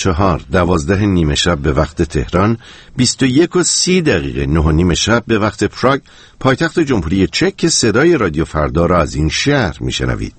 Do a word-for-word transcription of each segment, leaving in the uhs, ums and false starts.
چهار دوازده نیمه شب به وقت تهران، بیست و یک و سی دقیقه نه و نیم شب به وقت پراگ، پایتخت جمهوری چک، که صدای رادیو فردا را از این شهر میشنوید.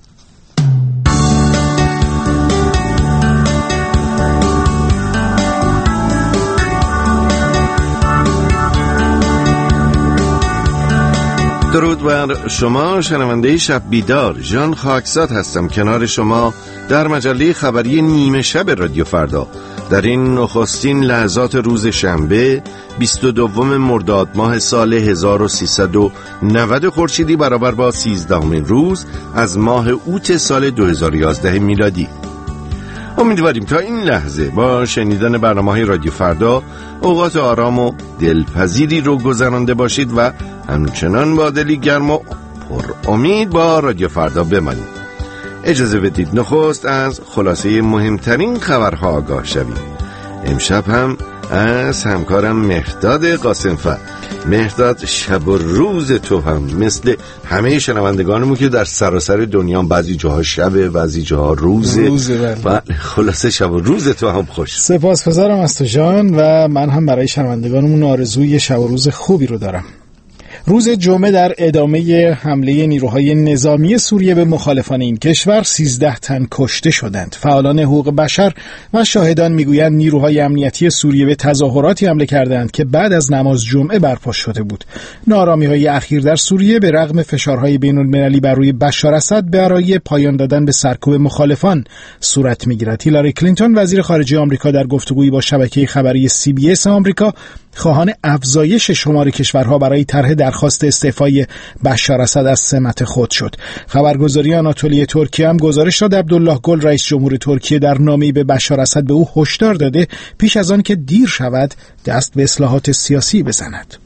درود بر شما شنونده شب بیدار، ژان خاکزاد هستم کنار شما در مجله خبری نیمه شب رادیو فردا. در این نخستین لحظات روز شنبه بیست و دوم مرداد ماه سال هزار و سیصد و نود خورشیدی برابر با سیزدهمین روز از ماه اوت سال دو هزار و یازده میلادی. امیدواریم تا این لحظه با شنیدن برنامه‌های رادیو فردا اوقات آرام و دلپذیری رو گذرانده باشید و همچنان با دلی گرم و پر امید با رادیو فردا بمانید. اجازه بدید نخست از خلاصه مهمترین خبرها آگاه شویم. امشب هم از همکارم مهرداد قاسم‌فر. مهرداد، شب و روز تو هم مثل همه شنوندگانمون که در سراسر دنیا بعضی جاها شبه بعضی جاها روزه, روزه و خلاصه شب و روز تو هم خوش. سپاسگزارم از تو جان، و من هم برای شنوندگانمون آرزوی شب و روز خوبی رو دارم. روز جمعه در ادامه حمله نیروهای نظامی سوریه به مخالفان این کشور سیزده تن کشته شدند. فعالان حقوق بشر و شاهدان میگویند نیروهای امنیتی سوریه به تظاهراتی حمله کردند که بعد از نماز جمعه برپا شده بود. ناآرامی‌های اخیر در سوریه به رغم فشارهای بین‌المللی بر روی بشار اسد برای پایان دادن به سرکوب مخالفان صورت می‌گیرد. هیلاری کلینتون وزیر خارجه آمریکا در گفتگویی با شبکه خبری سی بی اس آمریکا خواهان افزایش شمار کشورها برای طرح درخواست استعفای بشار اسد از سمت خود شد. خبرگزاری آناتولی ترکیه هم گزارش داد عبدالله گل رئیس جمهور ترکیه در نامه‌ای به بشار اسد به او هشدار داده پیش از آن که دیر شود دست به اصلاحات سیاسی بزند.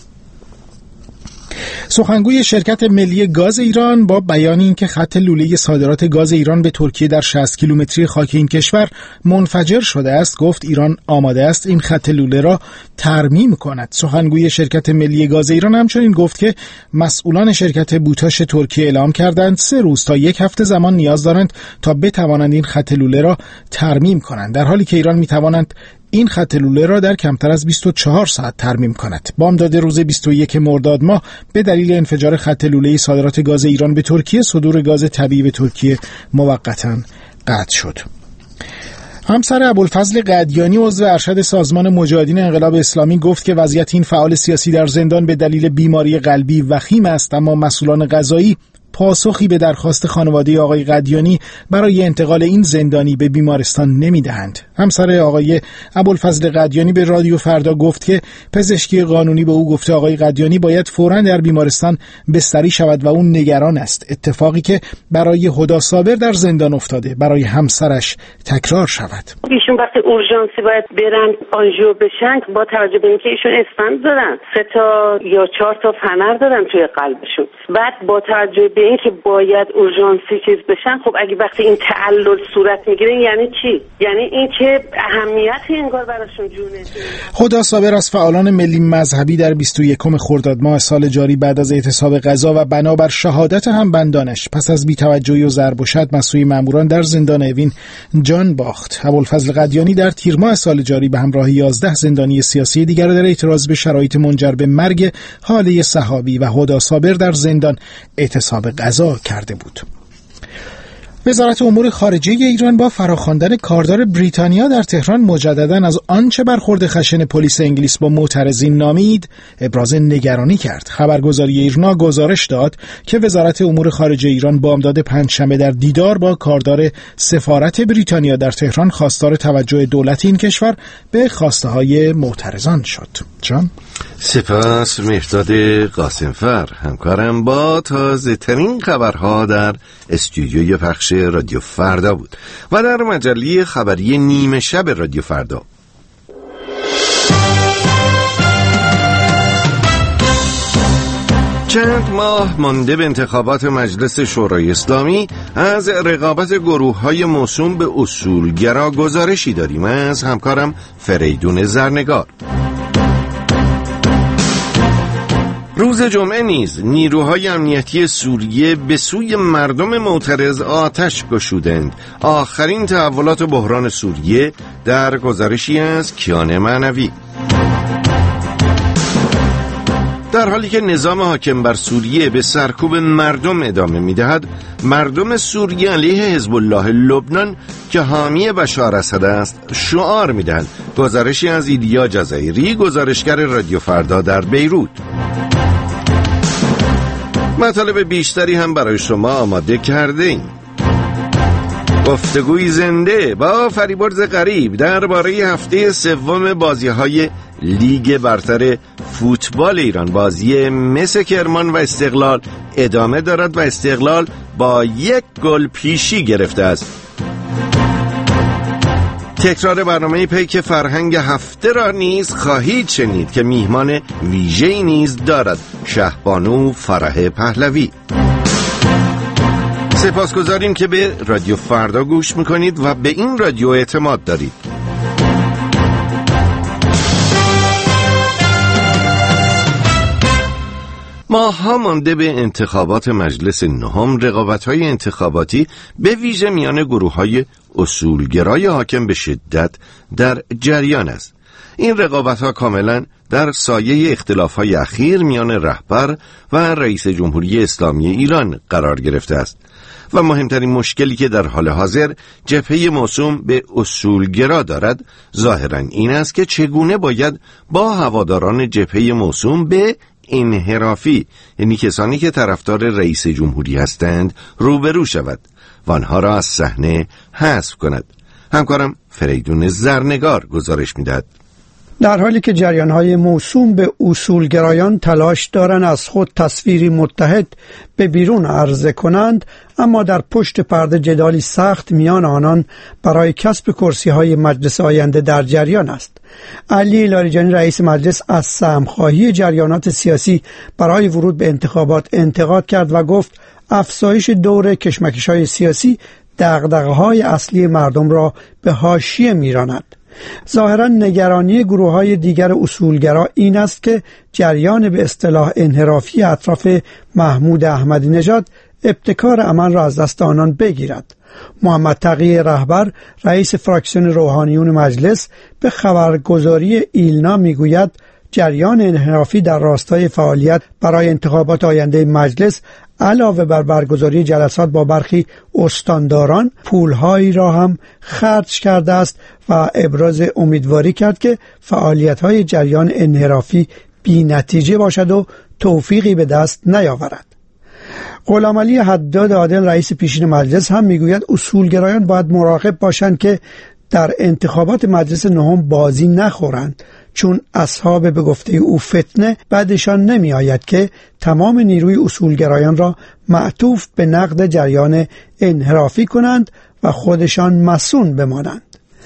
سخنگوی شرکت ملی گاز ایران با بیان اینکه خط لوله صادرات گاز ایران به ترکیه در شصت کیلومتری خاک این کشور منفجر شده است، گفت ایران آماده است این خط لوله را ترمیم کند. سخنگوی شرکت ملی گاز ایران همچنین گفت که مسئولان شرکت بوتاش ترکیه اعلام کردند سه روز تا یک هفته زمان نیاز دارند تا بتوانند این خط لوله را ترمیم کنند، در حالی که ایران میتوانند این خط لوله را در کمتر از بیست و چهار ساعت ترمیم کند. بامداد روز بیست و یک مرداد ماه به دلیل انفجار خط لوله صادرات گاز ایران به ترکیه صدور گاز طبیعی به ترکیه موقتاً قطع شد. همسر ابوالفضل قدیانی عضو ارشد سازمان مجاهدین انقلاب اسلامی گفت که وضعیت این فعال سیاسی در زندان به دلیل بیماری قلبی وخیم است، اما مسئولان قضایی پاسخی به درخواست خانواده آقای قدیانی برای انتقال این زندانی به بیمارستان نمیدهند. همسر آقای ابوالفضل قدیانی به رادیو فردا گفت که پزشکی قانونی به او گفته آقای قدیانی باید فوراً در بیمارستان بستری شود و اون نگران است اتفاقی که برای هدی صابر در زندان افتاده برای همسرش تکرار شود. ایشون وقتی اورژانسی باید برن آنژیو بشن، با توجه به اینکه ایشون استند دارن، سه تا یا چهار تا فنر دارن توی قلبشون، بعد با توجه به این که باید اورژانسی چیز بشن، خب اگه وقتی این تعلل صورت میگیره یعنی چی؟ یعنی این که اهمیتی انگار براشون جونه. هدی صابر از فعالان ملی مذهبی در بیست و یکم خرداد ماه سال جاری بعد از اعتصاب غذا و بنابر شهادت همبندانش پس از بی‌توجهی و ضرب و شتم از سوی ماموران در زندان اوین جان باخت. ابوالفضل قدیانی در تیر ماه سال جاری به همراه یازده زندانی سیاسی دیگر در اعتراض به شرایط منجر به مرگ حاله صحابی و هدی صابر در زندان اعتصاب غذا کرده بود. وزارت امور خارجه ایران با فراخواندن کاردار بریتانیا در تهران مجدداً از آنچه برخورد خشن پلیس انگلیس با معترضین نامید ابراز نگرانی کرد. خبرگزاری ایرنا گزارش داد که وزارت امور خارجه ایران بامداد پنجشنبه در دیدار با کاردار سفارت بریتانیا در تهران خواستار توجه دولت این کشور به خواسته های معترضان شد. جان سپاس مهرداد قاسم‌فر، همکارم با تازه ترین خبرها در استودیوی پخش رادیو فردا بود و در مجله خبری نیمه شب رادیو فردا. چند ماه مانده به انتخابات مجلس شورای اسلامی، از رقابت گروه‌های موسوم به اصولگرا گزارشی داریم از همکارم فریدون زرنگار. روز جمعه نیز نیروهای امنیتی سوریه به سوی مردم معترض آتش گشودند. آخرین تحولات بحران سوریه در گزارشی از کیان معنوی. در حالی که نظام حاکم بر سوریه به سرکوب مردم ادامه می‌دهد، مردم سوریه علیه حزب الله لبنان که حامی بشار اسد است شعار می‌دهند. گزارشی از ایلیا جزایری، گزارشگر رادیو فردا در بیروت. مطالب بیشتری هم برای شما آماده کرده ایم. گفتگوی زنده با فریبرز غریب درباره هفته سوم بازی‌های لیگ برتر فوتبال ایران. بازی مس کرمان و استقلال ادامه دارد و استقلال با یک گل پیشی گرفته است. تکرار برنامه پیک فرهنگ هفته را نیز خواهید شنید که میهمان ویژه‌ای نیز دارد، شهبانو فرح پهلوی. سپاسگزاریم که به رادیو فردا گوش میکنید و به این رادیو اعتماد دارید. ماه‌ها مانده به انتخابات مجلس نهم، رقابت‌های انتخاباتی به ویژه میان گروه‌های اصولگرای حاکم به شدت در جریان است. این رقابت‌ها کاملاً در سایه اختلاف‌های اخیر میان رهبر و رئیس جمهوری اسلامی ایران قرار گرفته است و مهمترین مشکلی که در حال حاضر جبهه موسوم به اصولگرا دارد ظاهراً این است که چگونه باید با هواداران جبهه موسوم به انحرافی، یعنی کسانی که طرفدار رئیس جمهوری هستند، روبرو شود و آنها را از صحنه حذف کند. همکارم فریدون زرنگار گزارش می‌دهد. در حالی که جریان‌های موسوم به اصولگرایان تلاش دارند از خود تصویری متحد به بیرون عرضه کنند، اما در پشت پرده جدالی سخت میان آنان برای کسب کرسی‌های مجلس آینده در جریان است. علی لاریجانی رئیس مجلس از سهم‌خواهی جریانات سیاسی برای ورود به انتخابات انتقاد کرد و گفت افزایش دور کشمکش‌های سیاسی دغدغه‌های اصلی مردم را به حاشیه می‌راند. ظاهراً نگرانی گروه‌های دیگر اصولگرا این است که جریان به اصطلاح انحرافی اطراف محمود احمدی نژاد ابتکار عمل را از دست آنان بگیرد. محمد تقی رهبر رئیس فراکسیون روحانیون مجلس به خبرگزاری ایلنا میگوید جریان انحرافی در راستای فعالیت برای انتخابات آینده مجلس علاوه بر برگزاری جلسات با برخی استانداران پولهایی را هم خرج کرده است و ابراز امیدواری کرد که فعالیت‌های جریان انحرافی بی نتیجه باشد و توفیقی به دست نیاورد. غلامعلی حداد عادل رئیس پیشین مجلس هم میگوید اصولگرایان باید مراقب باشند که در انتخابات مجلس نهم بازی نخورند، چون اصحاب به گفته او فتنه بعدشان نمی آید که تمام نیروی اصولگرایان را معطوف به نقد جریان انحرافی کنند و خودشان مصون بمانند.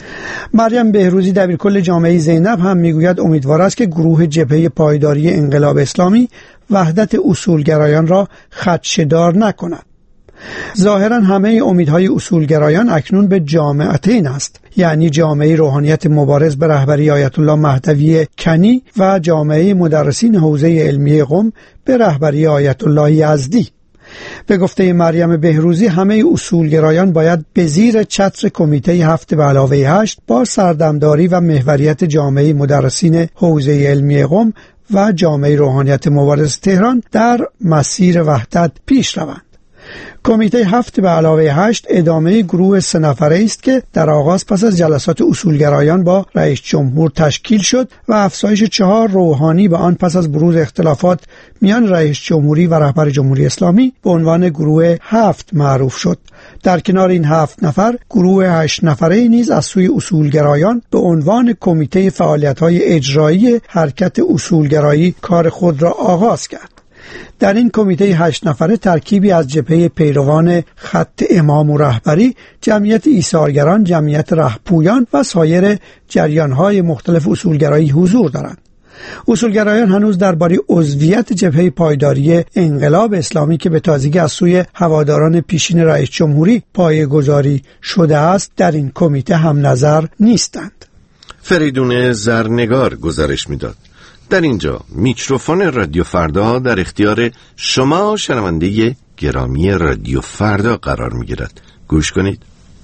مریم بهروزی دبیرکل جامعه زینب هم میگوید امیدوار است که گروه جبهه پایداری انقلاب اسلامی وحدت اصولگرایان را خدشه‌دار نکند. ظاهراً همه امیدهای اصولگرایان اکنون به جامعتین است، یعنی جامعه روحانیت مبارز به رهبری آیت الله مهدوی کنی و جامعه مدرسین حوزه علمیه قم به رهبری آیت الله یزدی. به گفته مریم بهروزی همه اصولگرایان باید به زیر چتر کمیته هفت به علاوه هشت با سردمداری و محوریت جامعه مدرسین حوزه علمیه قم و جامعه روحانیت مبارز تهران در مسیر وحدت پیش روند. کمیته هفت به علاوه هشت ادامه گروه سه نفره است که در آغاز پس از جلسات اصولگرایان با رئیس جمهور تشکیل شد و افزایش چهار روحانی به آن پس از بروز اختلافات میان رئیس جمهوری و رهبر جمهوری اسلامی به عنوان گروه هفت معروف شد. در کنار این هفت نفر گروه هشت نفره نیز از سوی اصولگرایان به عنوان کمیته فعالیت‌های اجرایی حرکت اصولگرایی کار خود را آغاز کرد. در این کمیته هشت نفره ترکیبی از جبهه پیروان خط امام و رهبری، جمعیت ایثارگران، جمعیت رهپویان و سایر جریان‌های مختلف اصولگرایی حضور دارند. اصولگرایان هنوز درباره عضویت جبهه پایداری انقلاب اسلامی که به تازگی از سوی هواداران پیشین رئیس جمهوری پایه‌گذاری شده است در این کمیته هم نظر نیستند. فریدون زرنگار گزارش می‌داد. در اینجا میکروفون رادیو فردا در اختیار شما شنونده گرامی رادیو فردا قرار میگیرد. گوش کنید.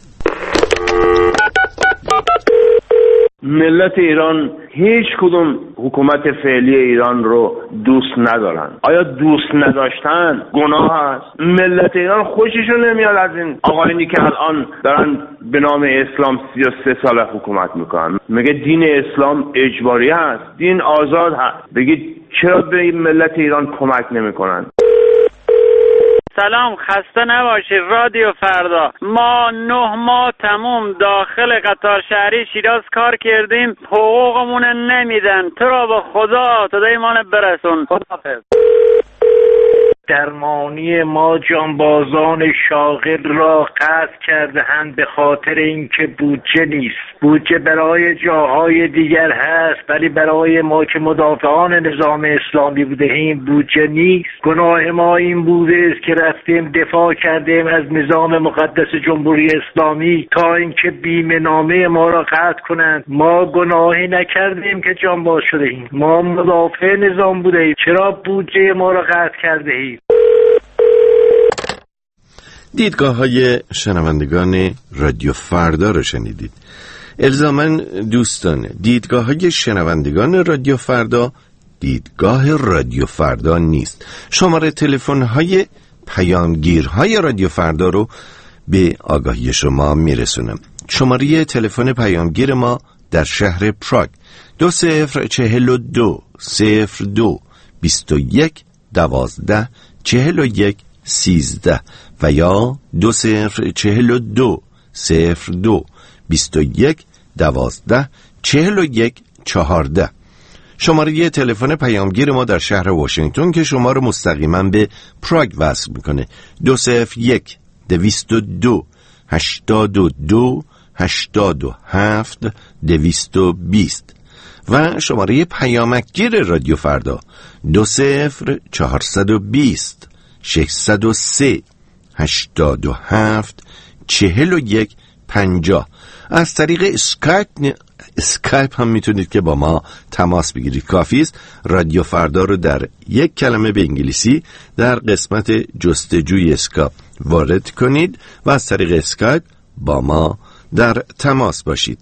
ملت ایران هیچ کدوم حکومت فعلی ایران رو دوست ندارن. آیا دوست نداشتن گناه است؟ ملت ایران خوششون نمیاد از این آقایونی که الان دارن به نام اسلام سی و سه سال حکومت میکنن. میگه دین اسلام اجباری هست، دین آزاد هست. بگید چرا به این ملت ایران کمک نمیکنن؟ سلام، خسته نباشید رادیو فردا. ما نه ماه تموم داخل قطار شهری شیراز کار کردیم، حقوقمون نمیدن. تو را به خدا تا دیمان برسون. خداحافظ. درمانی ما جانبازان شاغل را قطع کرده‌اند به خاطر اینکه بودجه نیست. بودجه برای جاهای دیگر هست ولی برای ما که مدافعان نظام اسلامی بودیم بودجه نیست. گناه ما این بوده است که رفتیم دفاع کردیم از نظام مقدس جمهوری اسلامی تا اینکه بیمه نامه ما را قطع کنند. ما گناهی نکردیم که جانباز شدیم، ما مدافع نظام بودیم. چرا بودجه ما را قطع کرده اید؟ دیدگاه های شنوندگان رادیو فردا رو شنیدید. الزاماً دوستان، دیدگاه های شنوندگان رادیو فردا دیدگاه رادیو فردا نیست. شماره تلفن های پیامگیرهای رادیو فردا رو به آگاهی شما میرسونم. شماره تلفن پیامگیر ما در شهر پراگ دو صفر چهل و دو صفر دو بیست و یک دوازده چهل و یک سیزده و یا دو صفر چهل و دو صفر دو بیست و یک دوازده چهل و یک چهارده. شماره تلفن پیامگیر ما در شهر واشنگتن که شما رو مستقیما به پراگ وصل میکنه دو صفر یک دویست و دو هشتاد و دو هشتاد و هفت دویست و بیست و شماره پیامکگیر رادیو فردا دو صفر چهارصد و بیست ششصد و سه هشتاد و هفت چهل و یک پنجاه. از طریق اسکایپ اسکایپ هم میتونید که با ما تماس بگیرید. کافی است رادیو فردا رو در یک کلمه به انگلیسی در قسمت جستجوی اسکایپ وارد کنید و از طریق اسکایپ با ما در تماس باشید.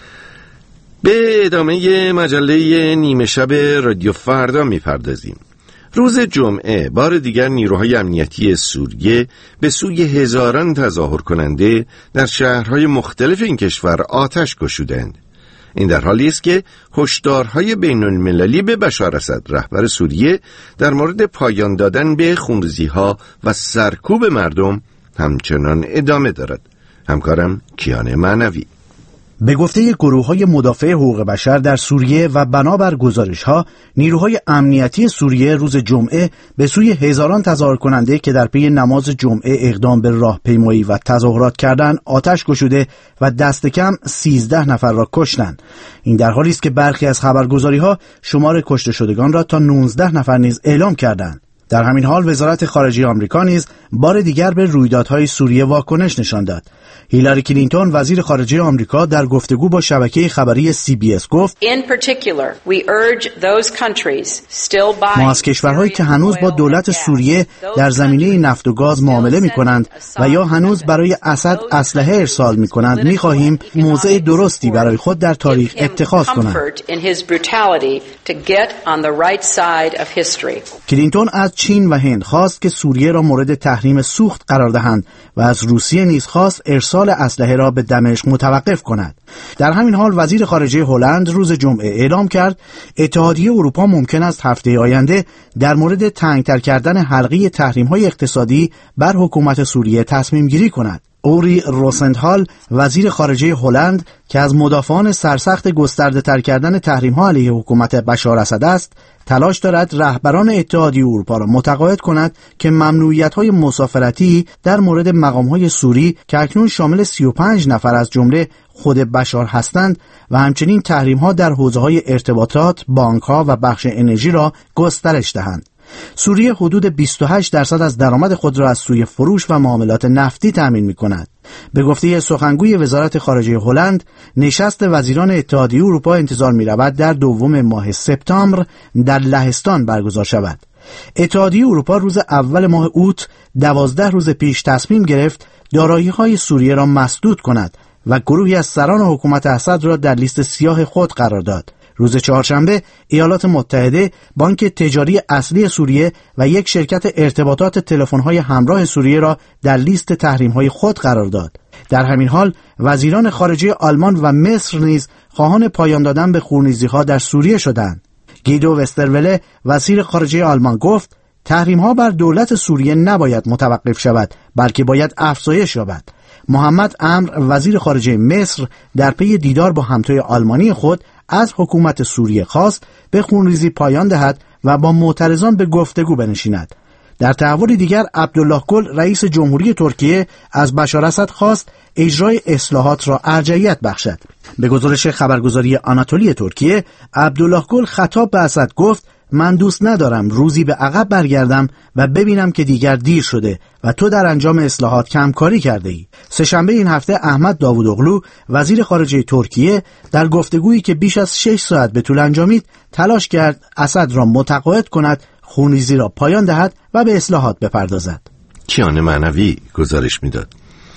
به ادامه مجله نیمه شب رادیو فردا میپردازیم. روز جمعه بار دیگر نیروهای امنیتی سوریه به سوی هزاران تظاهر کننده در شهرهای مختلف این کشور آتش گشودند. این در حالی است که هشدارهای بین المللی به بشار اسد رهبر سوریه در مورد پایان دادن به خونریزی‌ها و سرکوب مردم همچنان ادامه دارد. همکارم کیان معنوی. به گفته گروه‌های مدافع حقوق بشر در سوریه و بنابر گزارش‌ها، نیروهای امنیتی سوریه روز جمعه به سوی هزاران تظاهر کننده که در پی نماز جمعه اقدام به راهپیمایی و تظاهرات کردند آتش گشوده و دست کم سیزده نفر را کشتند. این در حالی است که برخی از خبرگزاری‌ها شمار کشته شدگان را تا نوزده نفر نیز اعلام کردند. در همین حال وزارت خارجه آمریکا نیز بار دیگر به رویدادهای سوریه واکنش نشان داد. هیلاری کلینتون وزیر خارجه آمریکا در گفتگو با شبکه خبری سی بی اس گفت ما از کشورهایی که هنوز با دولت سوریه در زمینه نفت و گاز معامله می کنند و یا هنوز برای اسد اسلحه ارسال می کنند می خواهیم موضع درستی برای خود در تاریخ اتخاذ کنند. کلینتون از چین و هند خواست که سوریه را مورد تحریم سوخت قرار دهند و از روسیه نیز خواست ارسال اسلحه را به دمشق متوقف کند. در همین حال وزیر خارجه هلند روز جمعه اعلام کرد اتحادیه اروپا ممکن است هفته آینده در مورد تنگتر کردن حلقه تحریم‌های اقتصادی بر حکومت سوریه تصمیم گیری کند. اوری روسندهال وزیر خارجه هلند که از مدافعان سرسخت گسترده تر کردن تحریم‌ها علیه حکومت بشار اسد است، تلاش دارد رهبران اتحادیه اروپا را متقاعد کند که ممنوعیت‌های مسافرتی در مورد مقام‌های سوری که اکنون شامل سی و پنج نفر از جمله خود بشار هستند و همچنین تحریم‌ها در حوزه‌های ارتباطات، بانک‌ها و بخش انرژی را گسترش دهند. سوریه حدود بیست و هشت درصد از درآمد خود را از سوی فروش و معاملات نفتی تأمین می‌کند. به گفته سخنگوی وزارت خارجه هلند، نشست وزیران اتحادیه اروپا انتظار می‌رود در دوم ماه سپتامبر در لهستان برگزار شود. اتحادیه اروپا روز اول ماه اوت دوازده روز پیش تصمیم گرفت دارایی‌های سوریه را مسدود کند و گروهی از سران حکومت اسد را در لیست سیاه خود قرار داد. روز چهارشنبه ایالات متحده بانک تجاری اصلی سوریه و یک شرکت ارتباطات تلفن‌های همراه سوریه را در لیست تحریم‌های خود قرار داد. در همین حال وزیران خارجه آلمان و مصر نیز خواهان پایان دادن به خونریزی‌ها در سوریه شدند. گیدو وستروله وزیر خارجه آلمان گفت تحریم‌ها بر دولت سوریه نباید متوقف شود، بلکه باید افزایش یابد. محمد عمرو وزیر خارجه مصر در پی دیدار با همتای آلمانی خود از حکومت سوریه خواست به خونریزی پایان دهد و با معترضان به گفتگو بنشیند. در تحول دیگر عبدالله گل رئیس جمهوری ترکیه از بشار اسد خواست اجرای اصلاحات را ارجحیت بخشد. به گزارش خبرگزاری آناتولی ترکیه، عبدالله گل خطاب به اسد گفت من دوست ندارم روزی به عقب برگردم و ببینم که دیگر دیر شده و تو در انجام اصلاحات کمکاری کرده ای. سه‌شنبه این هفته احمد داوودوغلو وزیر خارجه ترکیه در گفتگویی که بیش از شش ساعت به طول انجامید تلاش کرد اسد را متقاعد کند خونریزی را پایان دهد و به اصلاحات بپردازد. کیان معنوی گزارش میداد.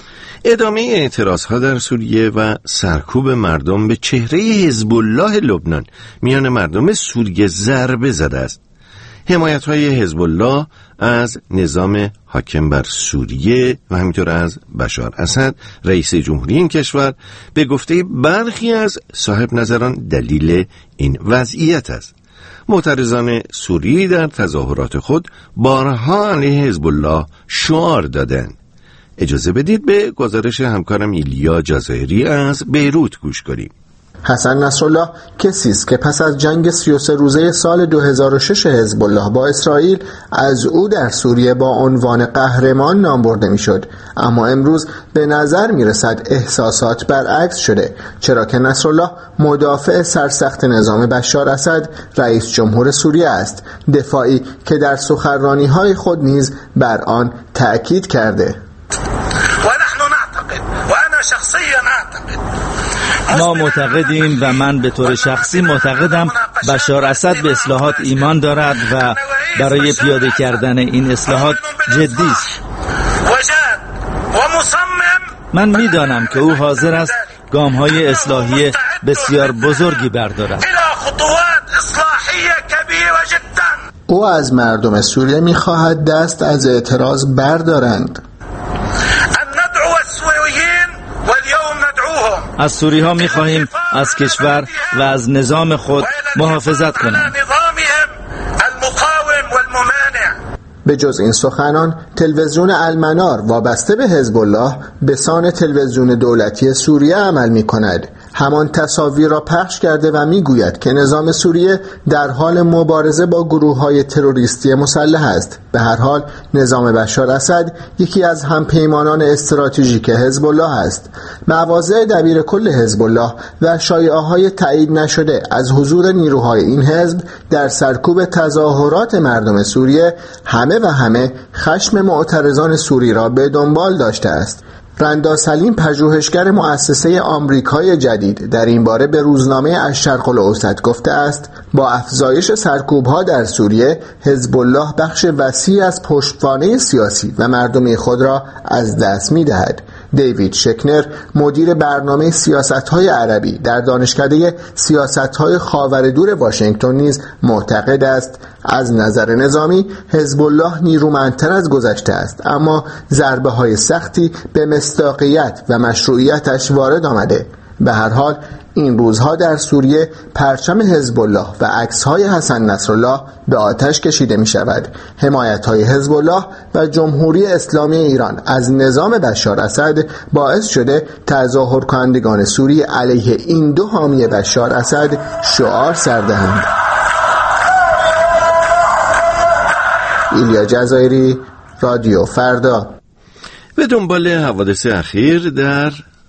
ادامه اعتراضها در سوریه و سرکوب مردم به چهره حزب الله لبنان میان مردم سوریه ضربه زده است. حمایت‌های حزب الله از نظام حاکم بر سوریه و همینطور از بشار اسد رئیس جمهوری این کشور به گفته برخی از صاحب نظران دلیل این وضعیت است. معترضان سوری در تظاهرات خود بارها علیه حزب الله شعار دادند. اجازه بدید به گزارش همکارم ایلیا جزایری از بیروت گوش کنیم. حسن نصرالله کسی است که پس از جنگ سی و سه روزه سال دو هزار و شش حزب الله با اسرائیل از او در سوریه با عنوان قهرمان نام برده میشد، اما امروز به نظر میرسد احساسات برعکس شده، چرا که نصرالله مدافع سرسخت نظام بشار اسد رئیس جمهور سوریه است، دفاعی که در سخنرانی‌های خود نیز بر آن تأکید کرده. ما معتقدیم و من به طور شخصی معتقدم بشار اسد به اصلاحات ایمان دارد و برای پیاده کردن این اصلاحات جدی است. من میدانم که او حاضر است گام‌های اصلاحی بسیار بزرگی بردارد. او از مردم سوریه می‌خواهد دست از اعتراض بردارند. از سوری ها می خواهیم از کشور و از نظام خود محافظت کنند. به جز این سخنان، تلویزیون المنار وابسته به حزب الله به سان تلویزیون دولتی سوریه عمل می کند. همان تصاویر را پخش کرده و می گوید که نظام سوریه در حال مبارزه با گروه‌های تروریستی مسلح است. به هر حال نظام بشار اسد یکی از همپیمانان استراتژیک حزب الله است. مواضع دبیر کل حزب الله و شایعه‌های تایید نشده از حضور نیروهای این حزب در سرکوب تظاهرات مردم سوریه همه و همه خشم معترضان سوری را به دنبال داشته است. رندا سلیم پژوهشگر مؤسسه آمریکای جدید در این باره به روزنامه الشرق الاوسط گفته است با افزایش سرکوب‌ها در سوریه حزب الله بخش وسیع از پشتوانه سیاسی و مردمی خود را از دست می‌دهد. دیوید شکنر مدیر برنامه سیاست‌های عربی در دانشکده سیاست‌های خاورمیانه واشنگتن نیز معتقد است از نظر نظامی حزب الله نیرومندتر از گذشته است، اما ضربه‌های سختی به مصداقیت و مشروعیتش وارد آمده. به هر حال این روزها در سوریه پرچم حزب الله و عکس‌های حسن نصرالله به آتش کشیده می شود. حمایت‌های حزب الله و جمهوری اسلامی ایران از نظام بشار اسد باعث شده تظاهر کنندگان سوری علیه این دو حامی بشار اسد شعار سر دهند. ایلیا جزایری، رادیو فردا. به دنبال حوادث اخیر در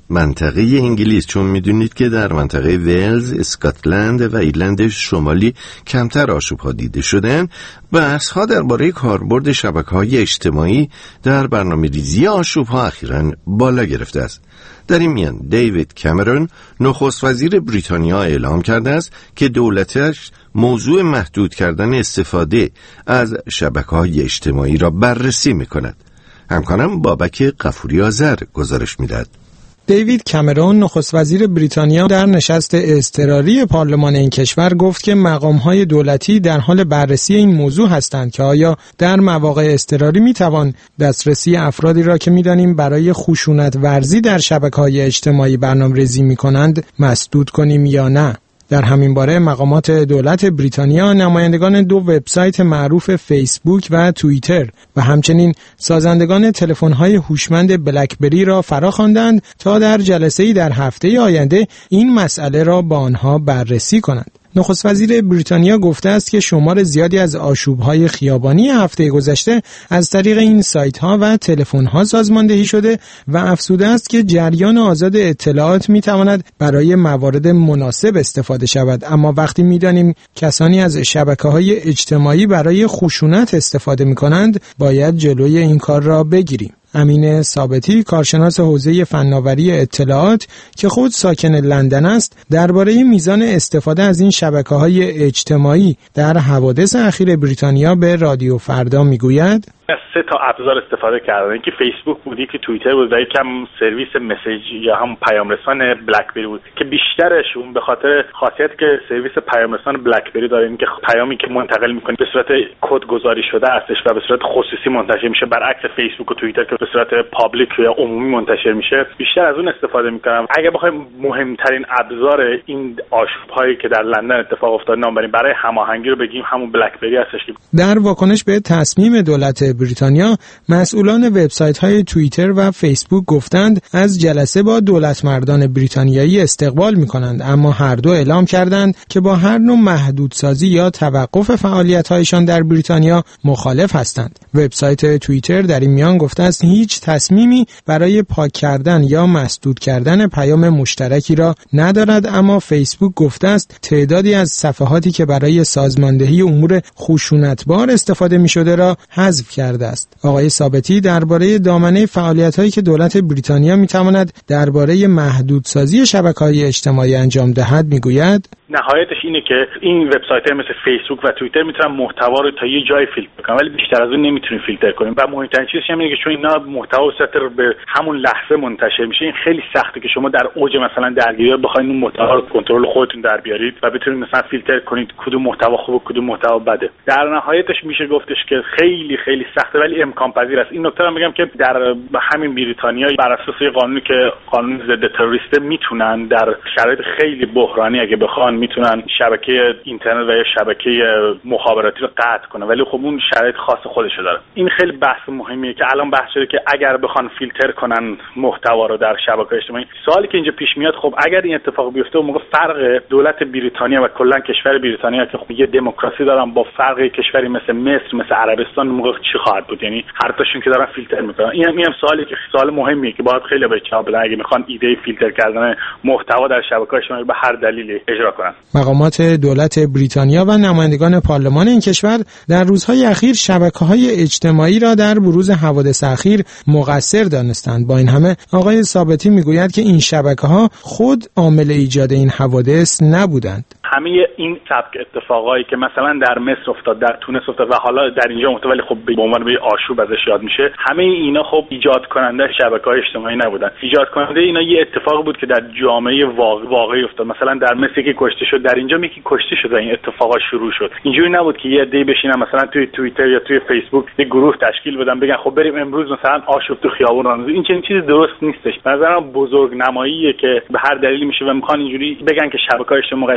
منطقه انگلیس، چون میدونید که در منطقه ولز، اسکاتلند و ایرلند شمالی کمتر آشوب‌ها دیده شدن. بحث‌ها درباره کاربرد شبکه‌های اجتماعی در برنامه‌ریزی آشوب‌ها اخیراً بالا گرفته است. در این میان دیوید کامرون نخست وزیر بریتانیا اعلام کرده است که دولتش موضوع محدود کردن استفاده از شبکه‌های اجتماعی را بررسی می‌کند. همکارم بابک غفوری آذر گزارش می‌دهد. دیوید کامرون نخست وزیر بریتانیا در نشست اضطراری پارلمان این کشور گفت که مقام‌های دولتی در حال بررسی این موضوع هستند که آیا در مواقع اضطراری می‌توان دسترسی افرادی را که می‌دانیم برای خشونت ورزی در شبکه‌های اجتماعی برنامه‌ریزی می‌کنند مسدود کنیم یا نه. در همین باره مقامات دولت بریتانیا نمایندگان دو وبسایت معروف فیسبوک و توییتر و همچنین سازندگان تلفن‌های هوشمند بلکبری را فراخواندند تا در جلسه‌ای در هفته آینده این مسئله را با آنها بررسی کنند. نخست وزیر بریتانیا گفته است که شمار زیادی از آشوب‌های خیابانی هفته گذشته از طریق این سایت‌ها و تلفن‌ها سازماندهی شده و افزوده است که جریان آزاد اطلاعات می‌تواند برای موارد مناسب استفاده شود، اما وقتی می‌دانیم کسانی از شبکه‌های اجتماعی برای خشونت استفاده می‌کنند، باید جلوی این کار را بگیریم. امین ثابتی، کارشناس حوزه فناوری اطلاعات که خود ساکن لندن است، درباره میزان استفاده از این شبکه‌های اجتماعی در حوادث اخیر بریتانیا به رادیو فردا میگوید: از سه تا ابزار استفاده کردن، یکی فیسبوک بود، یکی توییتر بود و یکم سرویس مسیج یا هم پیام رسان بلکبری بود که بیشترش اون به خاطر خاصیتی که سرویس پیام رسان بلکبری داره، این که پیامی که منتقل می‌کنی به صورت کد گذاری شده استش و به صورت خصوصی منتشر میشه، برعکس فیسبوک و توییتر که به صورت پابلیک یا عمومی منتشر میشه. بیشتر از اون استفاده می‌کنم. اگه بخوایم مهمترین ابزار این آشوب‌هایی که در لندن اتفاق افتاد نام بریم برای هماهنگی رو بگیم، همون بلکبری هستش. در واکنش به تصمیم دولت بریتانیا، مسئولان وبسایت‌های توییتر و فیسبوک گفتند از جلسه با دولتمردان بریتانیایی استقبال می‌کنند، اما هر دو اعلام کردند که با هر نوع محدودسازی یا توقف فعالیت‌هایشان در بریتانیا مخالف هستند. وبسایت توییتر در این میان گفته است هیچ تصمیمی برای پاک کردن یا مسدود کردن پیام مشترکی را ندارد، اما فیسبوک گفته است تعدادی از صفحاتی که برای سازماندهی امور خشونتبار استفاده می‌شده را حذف کرده است. آقای ثابتی درباره دامنه فعالیت‌هایی که دولت بریتانیا می‌تواند درباره محدودسازی شبکه‌های اجتماعی انجام دهد می‌گوید: نهایتش اینه که این وبسایت‌ها مثل فیسبوک و توییتر میتونن محتوا رو تا یه جای فیلتر کنن، ولی بیشتر از اون نمیتونیم فیلتر کنیم. و مهمترین چیزش اینه که چون اینا محتوا رو به همون لحظه منتشر میشه، این خیلی سخته که شما در اوج مثلا درگیری بخواید اون محتوا رو کنترل خودتون در بیارید و بتونید مثلا فیلتر کنید کدوم محتوا خوبه کدوم محتوا بده. در نهایتش میشه گفتش که خیلی خیلی سخته ولی امکان پذیر است. این نکته رو میگم که در همین بریتانیا بر اساس قانونی که قانون ضد تروریسته میتونن در شرایط خیلی بحرانی اگه بخوان میتونن شبکه اینترنت و یا شبکه مخابراتی رو قطع کنن، ولی خب اون شرایط خاص خودشو داره. این خیلی بحث مهمیه که الان بحث شده که اگر بخوان فیلتر کنن محتوا رو در شبکه اجتماعی، سوالی که اینجا پیش میاد خب اگر این اتفاق بیفته اون موقع فرق دولت بریتانیا و کلا کشور بریتانیا که خب یه دموکراسی دارن با فرق کشوری مثل مصر مثل عربستان اون موقع چی خواهد بود؟ یعنی هر تاشون که دارن فیلتر میکنن. این هم, این هم سوالی که سوال مهمیه که باید خیلی بهش جواب بدن اگه میخوان ایده فیلتر کردن محتوا در شبکه اجتماعی به هر دلیلی اجرا کنن. مقامات دولت بریتانیا و نمایندگان پارلمان این کشور در روزهای اخیر شبکه‌های اجتماعی را در بروز حوادث اخیر مقصر دانستند. با این همه آقای ثابتی میگوید که این شبکه‌ها خود عامل ایجاد این حوادث نبودند. همه این سبک اتفاقایی که مثلا در مصر افتاد، در تونس افتاد و حالا در اینجا افتاد ولی خب به عنوان به آشوب ازش یاد میشه، همه اینا خب ایجاد کننده شبکه‌های اجتماعی نبودن. ایجاد کننده اینا یه اتفاقی بود که در جامعه واقع واقعی افتاد. مثلا در مصر که کشته شد، در اینجا میگی کشته شد و این اتفاقا شروع شد. اینجوری نبود که یه عده‌ای بشینن مثلا توی توییتر یا توی فیسبوک یه گروه تشکیل بدن بگن خب بریم امروز مثلا آشوب تو خیابون راه. این چنین چیزی درست نیستش. به نظرم بزرگ نماییه که به هر دلیلی میشه و میخوان اینجوری بگن که شبکه‌های اجتماعی مقایسه کنن. در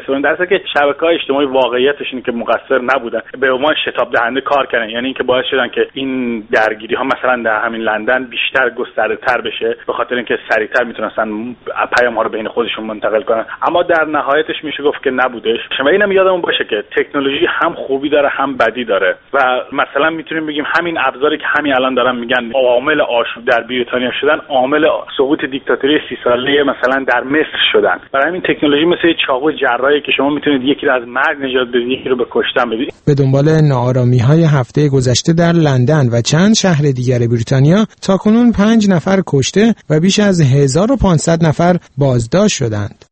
درصد که شبکه‌های اجتماعی واقعیتش اینه که مقصر نبودن، به عنوان شتاب دهنده کار کردن، یعنی اینکه باعث شدن که این درگیری ها مثلا در همین لندن بیشتر گسترده‌تر بشه، به خاطر اینکه سریعتر میتونستن پیام ها رو بین خودشون منتقل کنن. اما در نهایتش میشه گفت که نبودش. شما اینم یادمون باشه که تکنولوژی هم خوبی داره هم بدی داره و مثلا میتونیم بگیم همین ابزاری که همین الان دارن میگن عامل آشوب در بریتانیا شدن، عامل سقوط دیکتاتوری سی ساله مثلا در مصر شدن. برای همین تکنولوژی مثل چاقو جراحی که شما میتونید یکی رو از مرگ نجات بدید، یکی رو به کشتن بدید. به دنبال ناآرامی‌های هفته گذشته در لندن و چند شهر دیگر بریتانیا تاکنون پنج نفر کشته و بیش از هزار و پانصد نفر بازداشت شدند.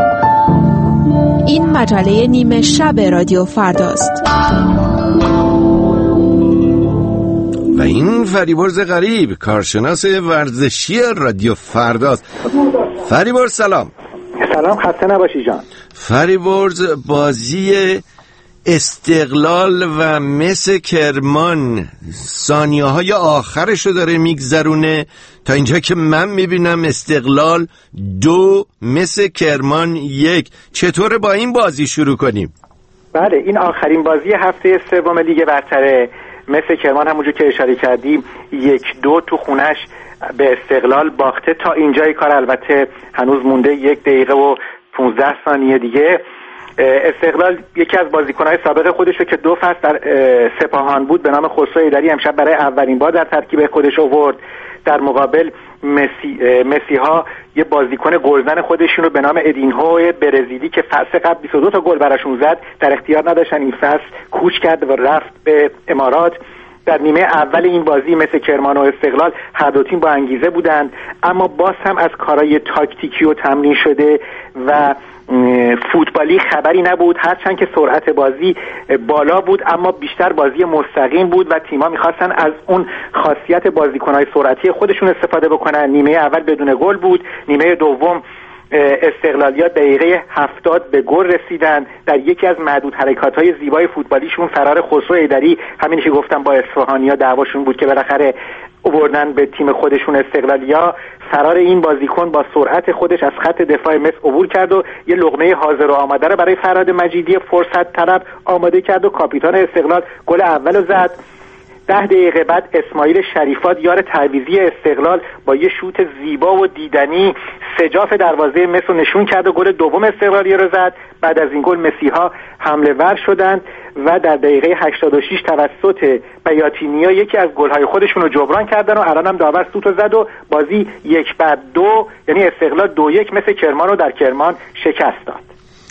این مجله نیمه شب رادیو فرداست. و این فریبرز غریب، کارشناس ورزشی رادیو فرداست. فریبرز سلام. سلام، خسته نباشی جان. فریبرز، بازی استقلال و مس کرمان ثانیه های آخرشو داره میگذرونه. تا اینجا که من میبینم استقلال دو، مس کرمان یک. چطور با این بازی شروع کنیم؟ بله، این آخرین بازی هفته سوم لیگ برتره. مس کرمان همونجور که اشاره کردیم یک دو تو خونش به استقلال باخته. تا اینجای کار البته هنوز مونده یک دقیقه و پونزده ثانیه دیگه. استقلال یکی از بازیکن‌های سابق خودش رو که دو فصل در سپاهان بود به نام خسرو ایدری امشب برای اولین بار در ترکیب خودش آورد. در مقابل مسی مسی ها یه بازیکن گلزن خودشون رو به نام ادینهو برزیلی که فصل قبل بیست و دو تا گل براشون زد در اختیار نداشتن. این فصل کوچ کرد و رفت به امارات. در نیمه اول این بازی مثل کرمان و استقلال هر دو تیم با انگیزه بودند، اما باز هم از کارهای تاکتیکی و تمرین شده و فوتبالی خبری نبود. هرچند که سرعت بازی بالا بود اما بیشتر بازی مستقیم بود و تیم‌ها می‌خواستن از اون خاصیت بازیکن‌های سرعتی خودشون استفاده بکنن. نیمه اول بدون گل بود. نیمه دوم استقلالیات دقیقه هفتاد به گل رسیدن. در یکی از معدود حرکات‌های زیبای فوتبالیشون فرار خسرو ایدری، همینی که گفتم با اصفهانی‌ها دعواشون بود که بالاخره آوردن به تیم خودشون استقلالیا. فرار این بازیکن با سرعت خودش از خط دفاع مس عبور کرد و یه لقمه حاضر و آماده رو برای فرهاد مجیدی فرصت طلب آماده کرد و کاپیتان استقلال گل اولو زد. ده دقیقه بعد اسماعیل شریفات یار تعویضی استقلال با یه شوت زیبا و دیدنی سجاف دروازه مس رو نشون کرد و گل دوم استقلالی رو زد. بعد از این گل مسیحا حمله ور شدند و در دقیقه هشتاد و شش توسط بیاتینیا یکی از گل‌های خودشون رو جبران کردن و الان هم داور سوت رو زد و بازی یک بر دو، یعنی استقلال دو یک مثل کرمان رو در کرمان شکست داد.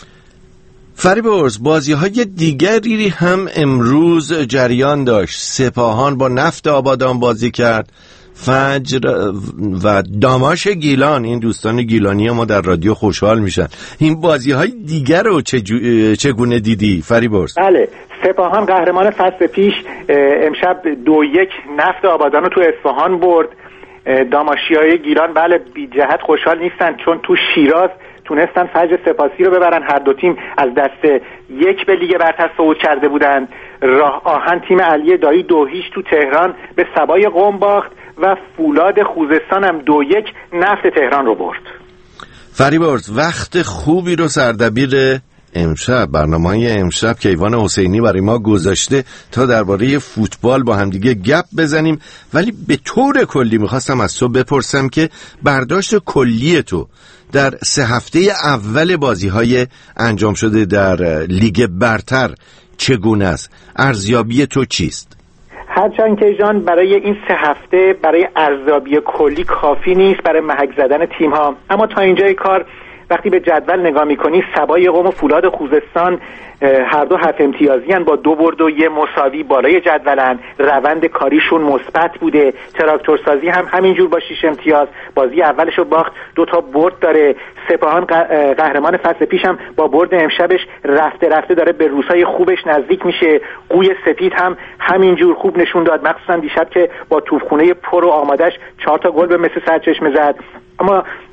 فریبرز، بازی‌های دیگری هم امروز جریان داشت. سپاهان با نفت آبادان بازی کرد، فجر و داماش گیلان. این دوستان گیلانی ما در رادیو خوشحال میشن. این بازی‌های دیگر رو چگونه دیدی فریبرز؟ بله، سپاهان قهرمان فصل پیش امشب دو یک نفت آبادان رو تو اصفهان برد. داماشیای گیلان بله بی جهت خوشحال نیستن چون تو شیراز تونستن فجر سپاسی رو ببرن. هر دو تیم از دست یک به لیگ برتر صعود کرده بودند. راه آهن تیم علی دایی دو هیچ تو تهران به سبای قم باخت و فولاد خوزستان هم دو یک نفت تهران رو برد. فریبرز، وقت خوبی رو سردبیر امشب برنامه‌های امشب کیوان حسینی برای ما گذاشته تا درباره فوتبال با همدیگه گپ بزنیم، ولی به طور کلی میخواستم از تو بپرسم که برداشت کلی تو در سه هفته اول بازی‌های انجام شده در لیگ برتر چگونه است؟ ارزیابی تو چیست؟ هرچند که جان برای این سه هفته برای ارزیابی کلی کافی نیست برای محک زدن تیم‌ها، اما تا اینجای کار وقتی به جدول نگاه میکنی سبای قم و فولاد خوزستان هر دو هفت امتیازی هن با دو برد و یه مساوی بالای جدولن. روند کاریشون مثبت بوده. تراکتورسازی هم همینجور با شش امتیاز بازی اولشو باخت، دو تا برد داره. سپاهان قهرمان فصل پیش هم با برد امشبش رفته رفته داره به روزهای خوبش نزدیک میشه. قوی سپید هم همینجور خوب نشون داد، مخصوصا دیشب که با توپخونه پر و آمادش چهار تا گل به مثل سرچشمه زد. اما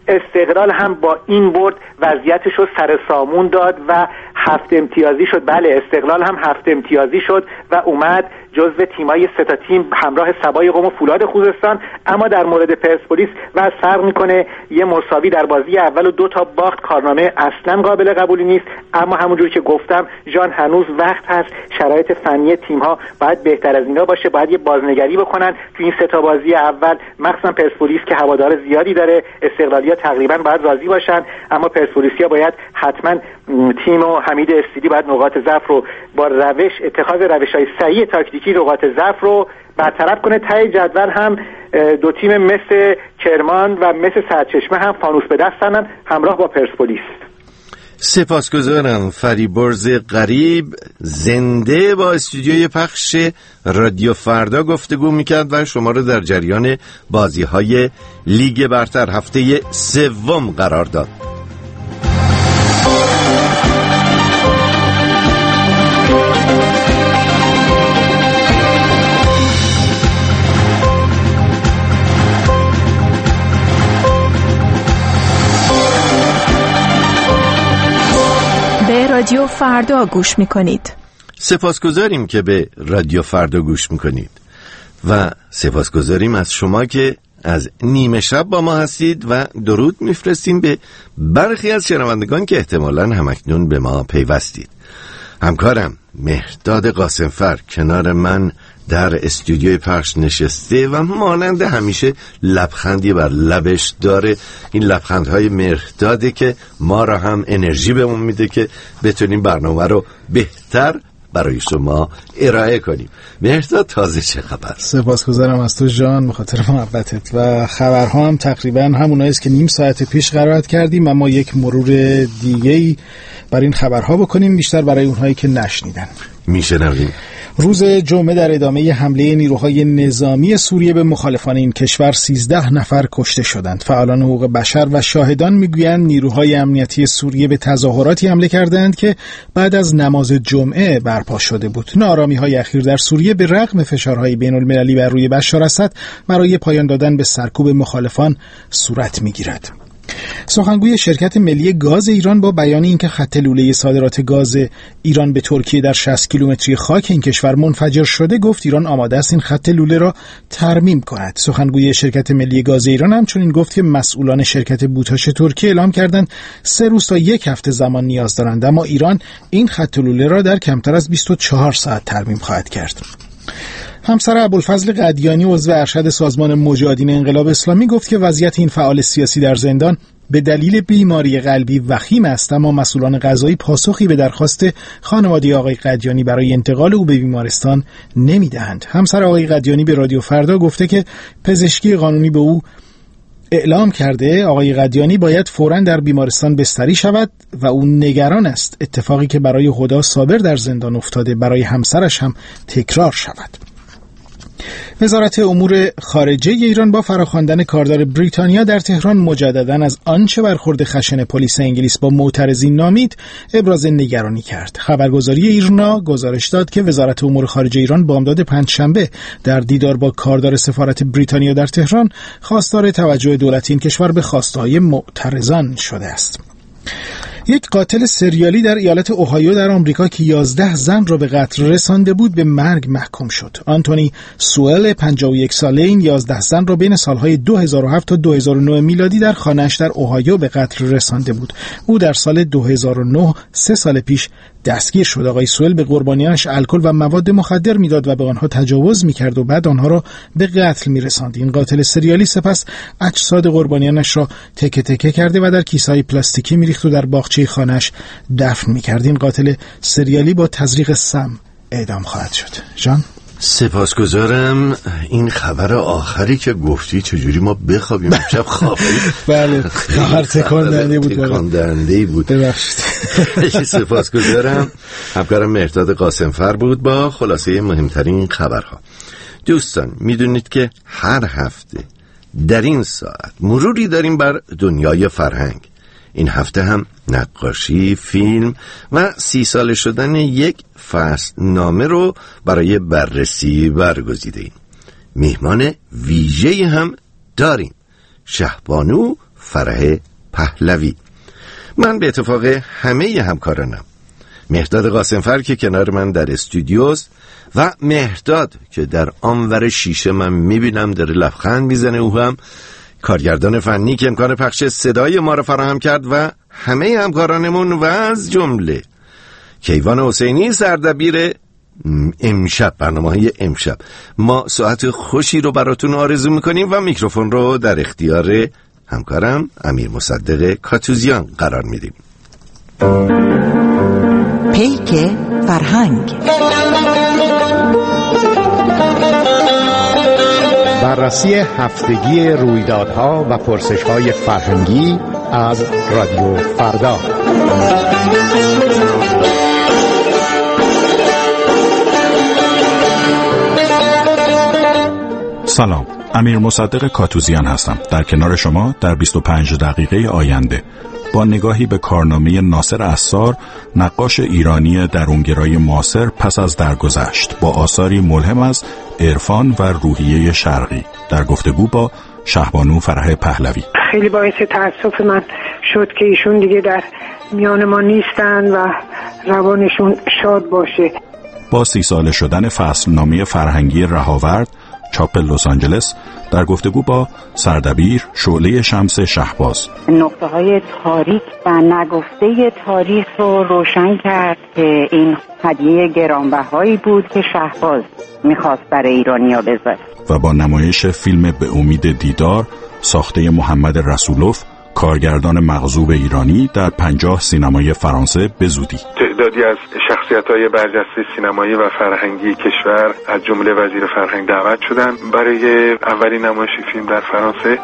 استقلال هم با این برد وضعیتش رو سر سامون داد و هفت امتیازی شد. بله استقلال هم هفت امتیازی شد و اومد جزو تیمای سه تا تیم همراه سبای قم و فولاد خوزستان. اما در مورد پرسپولیس و فرق میکنه، یه مساوی در بازی اول و دو تا باخت کارنامه اصلا قابل قبولی نیست. اما همونجوری که گفتم جان هنوز وقت هست، شرایط فنی تیم ها باید بهتر از اینا باشه، باید یه بازنگری بکنن تو این سه تا بازی اول، مخصوصا پرسپولیس که هوادار زیادی داره. استقلالیا تقریبا باید راضی باشن، اما پرسپولیسیا باید حتما تیم و حمید استیدی باید نقاط ضعف رو با روش اتخاذ روش‌های صحیح تاکتیکی نقاط ضعف رو برطرف کنه. ته جدول هم دو تیم مثل کرمان و مثل سرچشمه هم فانوس به دست دارن همراه با پرسپولیس. سپاسگزارم. فریبرز غریب زنده با استودیوی پخش رادیو فردا گفتگو میکرد و شما رو در جریان بازی‌های لیگ برتر هفته سوم قرار داد. رادیو فردا گوش میکنید. سپاسگزاریم که به رادیو فردا گوش میکنید و سپاسگزاریم از شما که از نیمه شب با ما هستید و درود میفرستیم به برخی از شنوندگان که احتمالاً همکنون به ما پیوستید. همکارم مهرداد قاسمفر کنار من در استودیوی پخش نشسته و مانند همیشه لبخندی بر لبش داره. این لبخندهای مهرداده که ما را هم انرژی بهمون میده که بتونیم برنامه رو بهتر برای شما ارائه کنیم. مهرداد تازه چه خبر؟ سپاسگزارم از تو جان به خاطر محبتت و خبرها هم تقریبا همونایی است که نیم ساعت پیش قرائت کردیم، اما یک مرور دیگه‌ای بر این خبرها بکنیم، بیشتر برای اونهایی که نشنیدن. میشنویم. روز جمعه در ادامه حمله نیروهای نظامی سوریه به مخالفان این کشور سیزده نفر کشته شدند. فعالان حقوق بشر و شاهدان میگویند نیروهای امنیتی سوریه به تظاهراتی حمله کردند که بعد از نماز جمعه برپا شده بود. ناآرامی‌های اخیر در سوریه به رغم فشارهای بین‌المللی بر روی بشار اسد برای پایان دادن به سرکوب مخالفان صورت میگیرد. سخنگوی شرکت ملی گاز ایران با بیان اینکه خط لوله صادرات گاز ایران به ترکیه در شصت کیلومتری خاک این کشور منفجر شده گفت ایران آماده است این خط لوله را ترمیم کند. سخنگوی شرکت ملی گاز ایران همچنین گفت که مسئولان شرکت بوتاش ترکیه اعلام کردند سه روز تا یک هفته زمان نیاز دارند، اما ایران این خط لوله را در کمتر از بیست و چهار ساعت ترمیم خواهد کرد. همسر ابوالفضل قدیانی عضو ارشد سازمان مجاهدین انقلاب اسلامی گفت که وضعیت این فعال سیاسی در زندان به دلیل بیماری قلبی وخیم است، اما مسئولان قضایی پاسخی به درخواست خانواده آقای قدیانی برای انتقال او به بیمارستان نمیدهند. همسر آقای قدیانی به رادیو فردا گفته که پزشکی قانونی به او اعلام کرده آقای قدیانی باید فوراً در بیمارستان بستری شود و او نگران است اتفاقی که برای هدا صابر در زندان افتاده برای همسرش هم تکرار شود. وزارت امور خارجه ایران با فراخواندن کاردار بریتانیا در تهران مجدداً از آنچه برخورد خشن پلیس انگلیس با معترضین نامید ابراز نگرانی کرد. خبرگزاری ایرنا گزارش داد که وزارت امور خارجه ایران بامداد پنجشنبه در دیدار با کاردار سفارت بریتانیا در تهران خواستار توجه دولت این کشور به خواسته‌های معترضان شده است. یک قاتل سریالی در ایالت اوهایو در آمریکا که یازده زن را به قتل رسانده بود به مرگ محکوم شد. آنتونی سوئل پنجاه و یک ساله این یازده زن را بین سالهای دو هزار و هفت تا دو هزار و نه میلادی در خانه‌اش در اوهایو به قتل رسانده بود. او در سال دو هزار و نه سه سال پیش دستگیر شد. آقای سوئل به قربانیانش الکل و مواد مخدر میداد و به آنها تجاوز میکرد و بعد آنها را به قتل میرساند. این قاتل سریالی سپس اجساد قربانیانش را تکه تکه کرده و در کیسه‌های پلاستیکی میریخت و در باغچه خانه‌اش دفن میکرد. این قاتل سریالی با تزریق سم اعدام خواهد شد. جان سپاسگزارم. این خبر آخری که گفتی چجوری ما بخوابیم امشب خوابی؟ بله خبر تکان دهنده بود. تکان دهنده بود. ببخشید. سپاسگزارم. همکارم مهرداد قاسمفر بود با خلاصه مهمترین خبرها. دوستان میدونید که هر هفته در این ساعت مروری داریم بر دنیای فرهنگ. این هفته هم نقاشی، فیلم و سی ساله شدن یک فصل نامه رو برای بررسی برگزیدیم. میهمان ویژه‌ای هم داریم. شهبانو فرح پهلوی. من به اتفاق همه همکارانم، مهداد قاسمفر که کنار من در استودیوست و مهداد که در آنور شیشه من میبینم داره لبخند میزنه، او هم کارگردان فنی که امکان پخش صدای ما را فراهم کرد و همه همکارانمون و از جمله کیوان حسینی سردبیر امشب، برنامه‌های امشب. ما ساعت خوشی رو براتون آرزو میکنیم و میکروفون رو در اختیار همکارم امیر مصدق کاتوزیان قرار میدیم. پیک فرهنگ، بررسی هفتگی رویدادها و پرسش‌های فرهنگی از رادیو فردا. سلام، امیر مصدق کاتوزیان هستم. در کنار شما در بیست و پنج دقیقه آینده با نگاهی به کارنامه ناصر عصار، نقاش ایرانی درونگرای معاصر پس از درگذشت، با آثاری ملهم از عرفان و روحیه شرقی، در گفتگو با شهبانو فرح پهلوی. خیلی باعث تأسف من شد که ایشون دیگه در میان ما نیستن و روانشون شاد باشه. با سی ساله شدن فصلنامه فرهنگی رهاورد چاپ لس آنجلس، در گفتگو با سردبیر شعله شمس شهباز. نقطه های تاریک و نگفته تاریخ رو روشن کرد که این هدیه گرانبهایی بود که شهباز میخواست برای ایرانیا بذاره. و با نمایش فیلم به امید دیدار ساخته محمد رسولوف، کارگردان مغضوب ایرانی، در پنجاه سینمای فرانسه به زودی. تعدادی از شخصیت‌های برجسته سینمایی و فرهنگی کشور از جمله وزیر فرهنگ دعوت شدند برای اولین نمایش فیلم در فرانسه.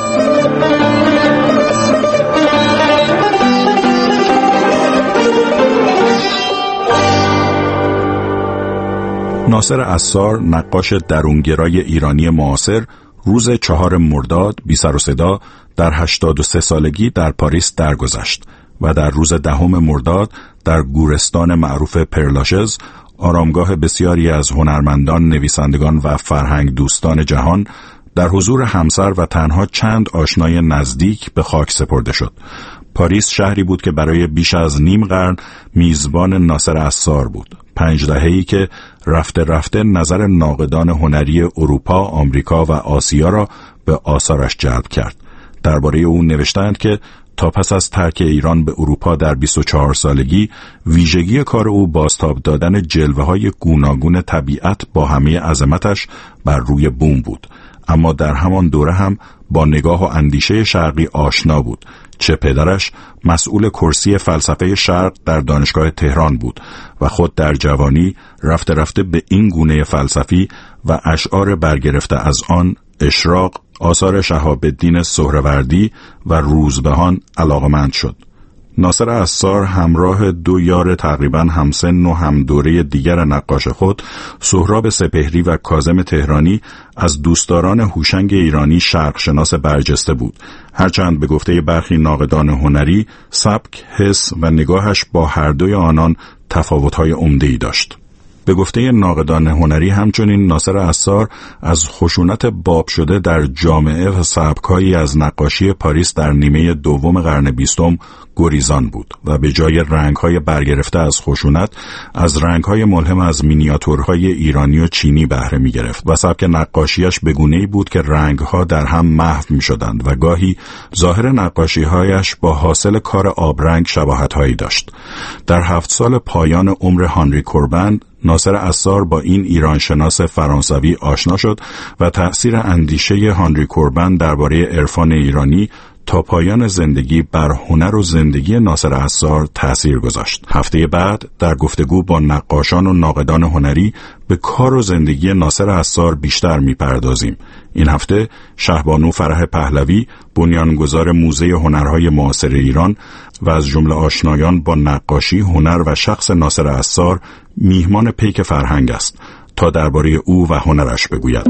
ناصر عصار، نقاش درونگرای ایرانی معاصر، روز چهار مرداد بی سر و صدا در هشتاد و سه سالگی در پاریس درگذشت و در روز دهم مرداد در گورستان معروف پرلاشز، آرامگاه بسیاری از هنرمندان، نویسندگان و فرهنگ دوستان جهان، در حضور همسر و تنها چند آشنای نزدیک به خاک سپرده شد. پاریس شهری بود که برای بیش از نیم قرن میزبان ناصر عصار بود. پنج دهه‌ای که رفته رفته نظر ناقدان هنری اروپا، آمریکا و آسیا را به آثارش جلب کرد. درباره او نوشتند که تا پس از ترک ایران به اروپا در بیست و چهار سالگی، ویژگی کار او بازتاب دادن جلوه‌های گوناگون طبیعت با همه عظمتش بر روی بوم بود. اما در همان دوره هم با نگاه و اندیشه شرقی آشنا بود. چه پدرش مسئول کرسی فلسفه شرق در دانشگاه تهران بود و خود در جوانی رفته رفته به این گونه فلسفی و اشعار برگرفته از آن، اشراق، آثار شهاب الدین سهروردی و روزبهان علاقمند شد. ناصر عصار همراه دو یار تقریباً همسن و همدوره دیگر نقاش خود، سهراب سپهری و کاظم تهرانی، از دوستداران هوشنگ ایرانی شرق شناس برجسته بود. هرچند به گفته برخی ناقدان هنری، سبک، حس و نگاهش با هر دوی آنان تفاوت‌های عمده‌ای داشت. به گفته ناقدان هنری همچنین ناصر عصار از خشونت باب شده در جامعه و سبک‌هایی از نقاشی پاریس در نیمه دوم قرن بیستم گریزان بود و به جای رنگ‌های برگرفته از خشونت، از رنگ‌های ملهم از مینیاتورهای ایرانی و چینی بهره می‌گرفت و سبک نقاشیش به گونه‌ای بود که رنگ‌ها در هم محو می‌شدند و گاهی ظاهر نقاشی‌هایش با حاصل کار آبرنگ شباهت‌هایی داشت. در هفت سال پایان عمر هانری کوربن، ناصر عصار با این ایرانشناس فرانسوی آشنا شد و تأثیر اندیشه هانری کوربن درباره عرفان ایرانی تا پایان زندگی بر هنر و زندگی ناصر عصار تأثیر گذاشت. هفته بعد در گفتگو با نقاشان و ناقدان هنری به کار و زندگی ناصر عصار بیشتر می‌پردازیم. این هفته شهبانو فرح پهلوی، بنیانگذار موزه هنرهای معاصر ایران و از جمله آشنایان با نقاشی، هنر و شخص ناصر عصار، میهمان پیک فرهنگ است تا درباره او و هنرش بگوید.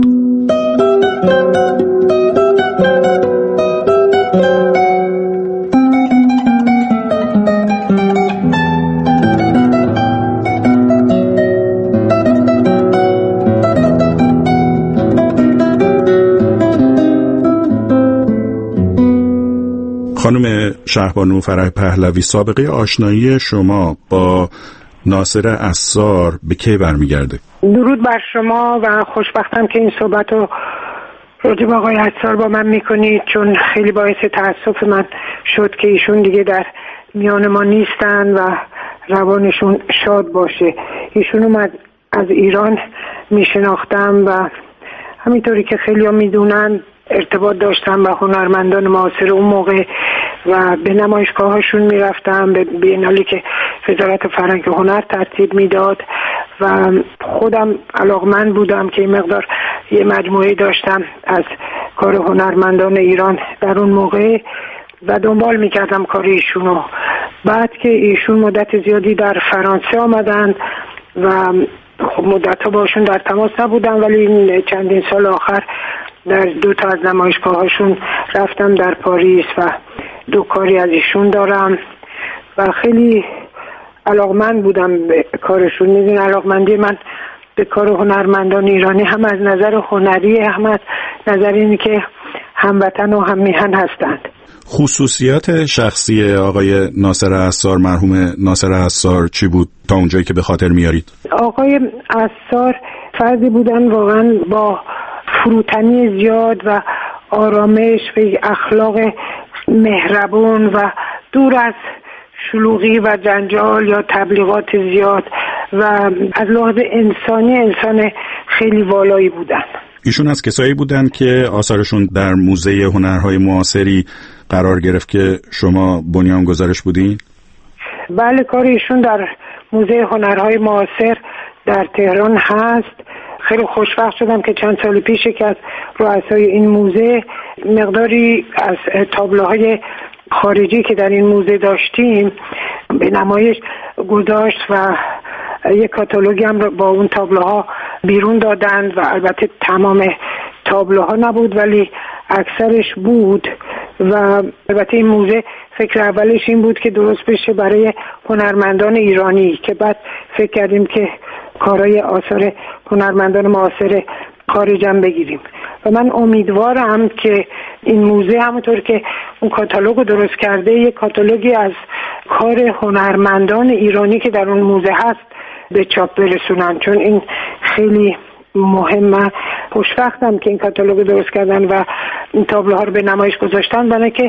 خانم شهبانو فرح پهلوی، سابقه آشنایی شما با ناصر عصار به کی برمیگرده؟ درود بر شما و خوشبختم که این صحبت رو راجع به آقای عصار با من میکنید، چون خیلی باعث تأسف من شد که ایشون دیگه در میان ما نیستن و روانشون شاد باشه. ایشون رو از ایران میشناختم و همینطوری که خیلی ها میدونن ارتباط داشتم با هنرمندان معاصر اون موقع و به نمایشگاهاشون میرفتم، به بینالی که وزارت فرهنگ و هنر ترتیب میداد و خودم علاقمند بودم که این مقدار یه مجموعه داشتم از کار هنرمندان ایران در اون موقع و دنبال میکردم کار ایشونو. بعد که ایشون مدت زیادی در فرانسه آمدن و خب مدت ها باشون در تماس نبودم، ولی چندین سال آخر در دو تا از نمایشگاهاشون رفتم در پاریس و دو کاری از ایشون دارم و خیلی علاقمند بودم به کارشون. میدونی علاقمندی من به کار هنرمندان ایرانی هم از نظر هنری هم از نظر اینی که هموطن و هم میهن هستند. خصوصیات شخصی آقای ناصر عصار، مرحوم ناصر عصار چی بود تا اونجایی که به خاطر میارید؟ آقای عصار فردی بودن واقعا با فروتنی زیاد و آرامش و اخلاق مهربون و دور از شلوغی و جنجال یا تبلیغات زیاد و از لحاظ انسانی انسان خیلی والایی بودن. ایشون از کسایی بودن که آثارشون در موزه هنرهای معاصری قرار گرفت که شما بنیانگذارش بودین؟ بله، کار ایشون در موزه هنرهای معاصر در تهران هست. خیلی خوشبخت شدم که چند سال پیش که از رؤسای این موزه مقداری از تابلوهای خارجی که در این موزه داشتیم به نمایش گذاشت و یک کاتالوگی هم با اون تابلوها بیرون دادند و البته تمام تابلوها نبود ولی اکثرش بود و البته این موزه فکر اولش این بود که درست بشه برای هنرمندان ایرانی که بعد فکر کردیم که کارهای آثار هنرمندان معاصر خارجم بگیریم و من امیدوارم که این موزه همونطور که اون کاتالوگ رو درست کرده یک کاتالوگی از کار هنرمندان ایرانی که در اون موزه هست به چاپ برسونن، چون این خیلی مهمه. خوشبختم که این کاتالوگ درست کردن و این تابلوها رو به نمایش گذاشتن برای که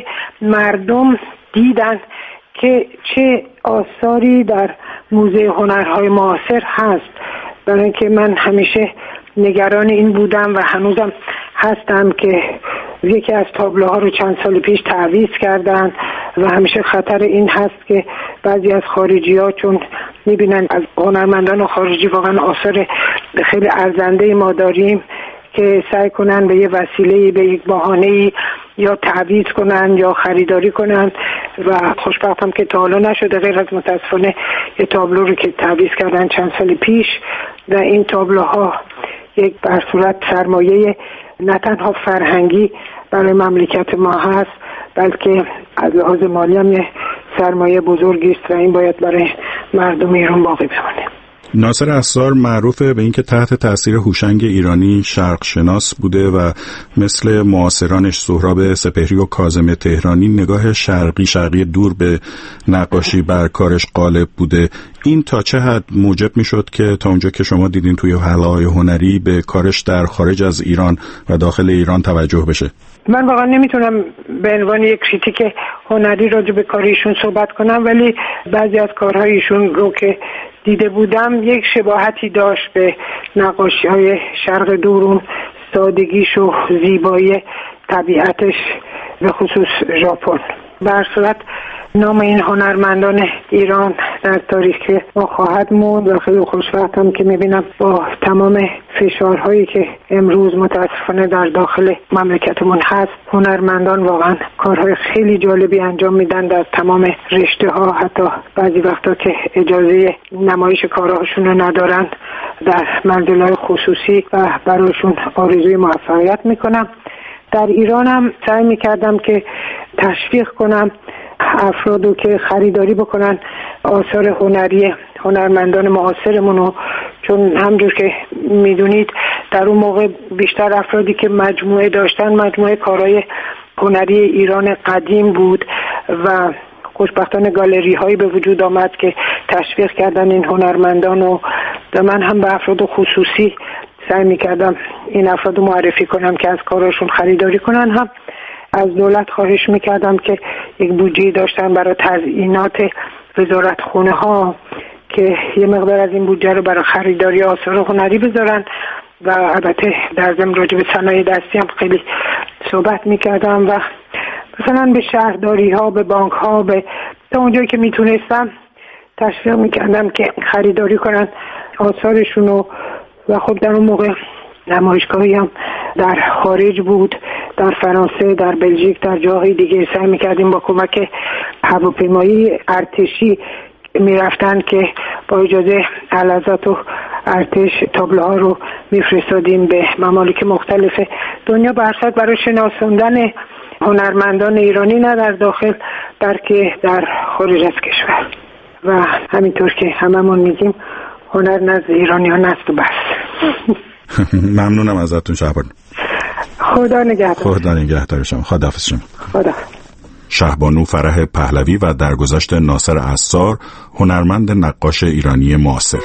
مردم دیدن که چه آثاری در موزه هنرهای معاصر هست. برای که من همیشه نگران این بودم و هنوزم هستم که یکی از تابلوها رو چند سال پیش تعویض کردن و همیشه خطر این هست که بعضی از خارجی ها چون میبینن از هنرمندان خارجی واقعا آثار خیلی ارزنده ما داریم که سعی کنن به یه وسیله به یک بهانه‌ای یا تعویض کنن یا خریداری کنن و خوشبختم که تا حالا نشده غیر از متاسفانه یه تابلو رو که تعویض کردن چند سال پیش و این تابلوها یک بر صورت سرمایه نه تنها فرهنگی برای مملکت ما هست بلکه از لحاظ مالی هم یه سرمایه بزرگی است و این باید برای مردم ایران باقی بمانه. ناصر عصار معروفه به اینکه تحت تاثیر هوشنگ ایرانی شرق شناس بوده و مثل معاصرانش سهراب سپهری و کاظم تهرانی نگاه شرقی شرقی دور به نقاشی بر کارش غالب بوده. این تا چه حد موجب میشد که تا اونجا که شما دیدین توی حلقه‌های هنری به کارش در خارج از ایران و داخل ایران توجه بشه؟ من واقعا نمیتونم به عنوان یک کریتیک هنری راجع به کار ایشون صحبت کنم، ولی بعضی از کارهای ایشون رو که دیده بودم یک شباهتی داشت به نقاشی‌های شرق دورون، سادگیش و زیبایی طبیعتش به خصوص ژاپن. به هر صورت نام این هنرمندان ایران در تاریخ ما خواهد موند و خیلی خوشبختم که میبینم با تمام فشارهایی که امروز متاسفانه در داخل مملکتمون هست هنرمندان واقعا کارهای خیلی جالبی انجام میدن در تمام رشته ها، حتی بعضی وقتا که اجازه نمایش کارهاشون رو ندارن در منزل‌های خصوصی و براشون آرزوی موفقیت میکنم. در ایران هم سعی میکردم که تشویق کنم افرادو که خریداری بکنن آثار هنری هنرمندان معاصرمونو، چون همجور که میدونید در اون موقع بیشتر افرادی که مجموعه داشتن مجموعه کارهای هنری ایران قدیم بود و خوشبختانه گالری هایی به وجود آمد که تشویق کردن این هنرمندان و من هم به افراد خصوصی سعی میکردم این افراد معرفی کنم که از کاراشون خریداری کنن. هم از دولت خواهش میکردم که یک بودجه داشتن برای تزیینات وزارت خونه ها که یه مقدار از این بودجه رو برای خریداری آثار هنری بذارن و البته در ضمن راجع به صنایع دستی هم خیلی صحبت میکردم و مثلا به شهرداری ها، به بانک ها، به تا اونجایی که میتونستم تشویق میکردم که خریداری کنن آثارشون و و خب در اون موقع نمایشگاهی هم در خارج بود، در فرانسه، در بلژیک، در جاهای دیگه سعی میکردیم با کمک هواپیمایی ارتشی میرفتن که با اجازه اعلیحضرت و ارتش تابلوها رو میفرستادیم به ممالک مختلف دنیا، به هر صورت برای شناساندن هنرمندان ایرانی نه در داخل بلکه در خارج از کشور. و همینطور که هممون میگیم هنر نزد ایرانیان است و بس. ممنونم ازتون شهبانو. خدا نگهدار. خدا نگهدار شما. خداحافظ شما. خدا. شهبانو فرح پهلوی و درگذشت ناصر عصار، هنرمند نقاش ایرانی معاصر.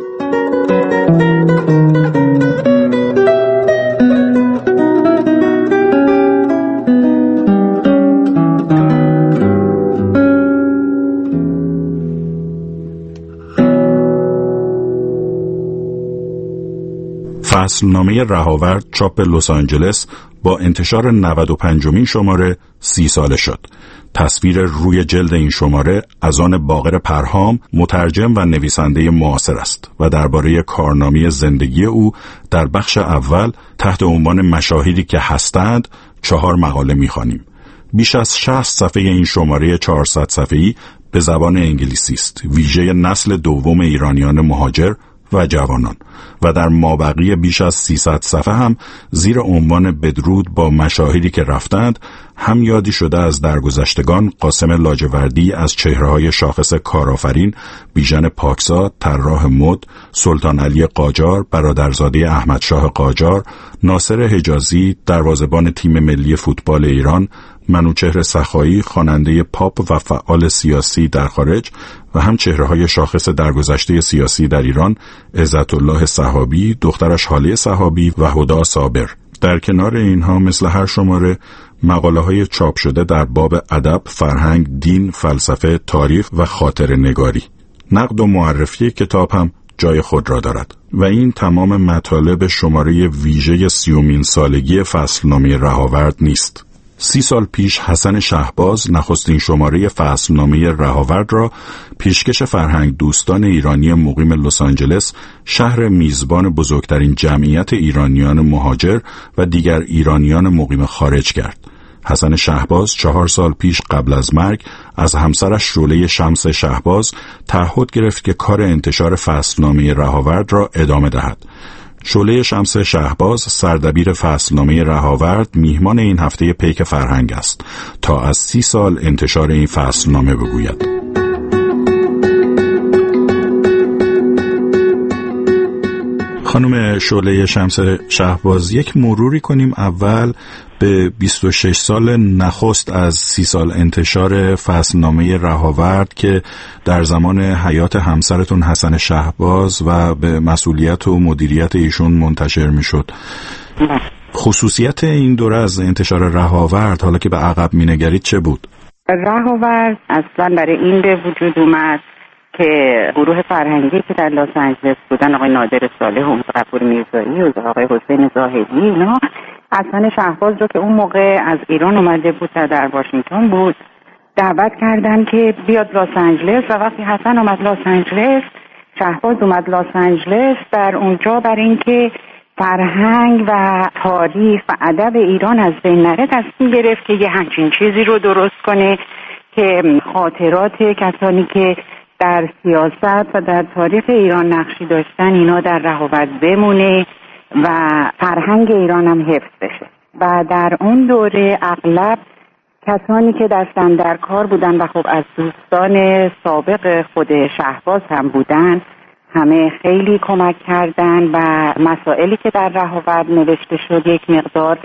فصلنامه رهاورد چاپ لس آنجلس با انتشار نود و پنجمین شماره سی ساله شد. تصویر روی جلد این شماره از آن باقر پرهام، مترجم و نویسنده معاصر است و درباره کارنامه زندگی او در بخش اول تحت عنوان مشاهیری که هستند چهار مقاله می‌خوانیم. بیش از شصت صفحه این شماره چهارصد صفحه‌ای به زبان انگلیسی است، ویژه نسل دوم ایرانیان مهاجر و جوانان، و در مابقی بیش از سیصد صفحه هم زیر عنوان بدرود با مشاهیری که رفتند هم یادی شده از درگذشتگان قاسم لاجوردی از چهره‌های شاخص کارآفرین، بیژن پاکزاد طراح مد، سلطان علی قاجار برادرزاده احمد شاه قاجار، ناصر حجازی دروازه‌بان تیم ملی فوتبال ایران، منوچهر سخایی خواننده پاپ و فعال سیاسی در خارج و هم چهره‌های شاخص درگذشته سیاسی در ایران، عزت الله صحابی، دخترش حاله صحابی و هدا صابر. در کنار اینها مثل هر شماره مقاله‌های چاپ شده در باب ادب، فرهنگ، دین، فلسفه، تاریخ و خاطره نگاری. نقد و معرفی کتاب هم جای خود را دارد و این تمام مطالب شماره ویژه سیومین سالگی فصلنامه رهاورد نیست. سی سال پیش حسن شهباز نخستین شماره فصلنامه رهاورد را پیشکش فرهنگ دوستان ایرانی مقیم لس آنجلس، شهر میزبان بزرگترین جمعیت ایرانیان مهاجر و دیگر ایرانیان مقیم خارج کرد. حسن شهباز چهار سال پیش قبل از مرگ از همسرش شعله شمس شهباز تعهد گرفت که کار انتشار فصلنامه رهاورد را ادامه دهد. شعله شمس شهباز سردبیر فصلنامه رهاورد میهمان این هفته پیک فرهنگ است تا از سی سال انتشار این فصلنامه بگوید. خانم شعله شمس شهباز، یک مروری کنیم اول به بیست و شش سال نخست از سی سال انتشار فصلنامه رهاورد که در زمان حیات همسرتون حسن شهباز و به مسئولیت و مدیریت ایشون منتشر می شد. خصوصیت این دوره از انتشار رهاورد حالا که به عقب می نگرید چه بود؟ رهاورد اصلا برای این به وجود اومد که گروه فرهنگی که در لس آنجلس بودن، آقای نادر صالح و غفور میرزایی و آقای حسین زاهدی، اینا حسن شهباز رو که اون موقع از ایران اومده بود و در واشنگتن بود دعوت کردن که بیاد لس آنجلس و وقتی حسن اومد لس آنجلس، شهباز اومد لس آنجلس در اونجا برای اینکه فرهنگ و تاریخ و ادب ایران از بین نره تصمیم گرفت که یه همچین چیزی رو درست کنه که خاطرات کسانی که در سیاست و در تاریخ ایران نقشی داشتن اینا در رهاورد بمونه و فرهنگ ایران هم حفظ بشه. و در اون دوره اغلب کسانی که دستن در کار بودن و خب از دوستان سابق خود شهباز هم بودن، همه خیلی کمک کردن و مسائلی که در رهاورد نوشته شد یک مقدار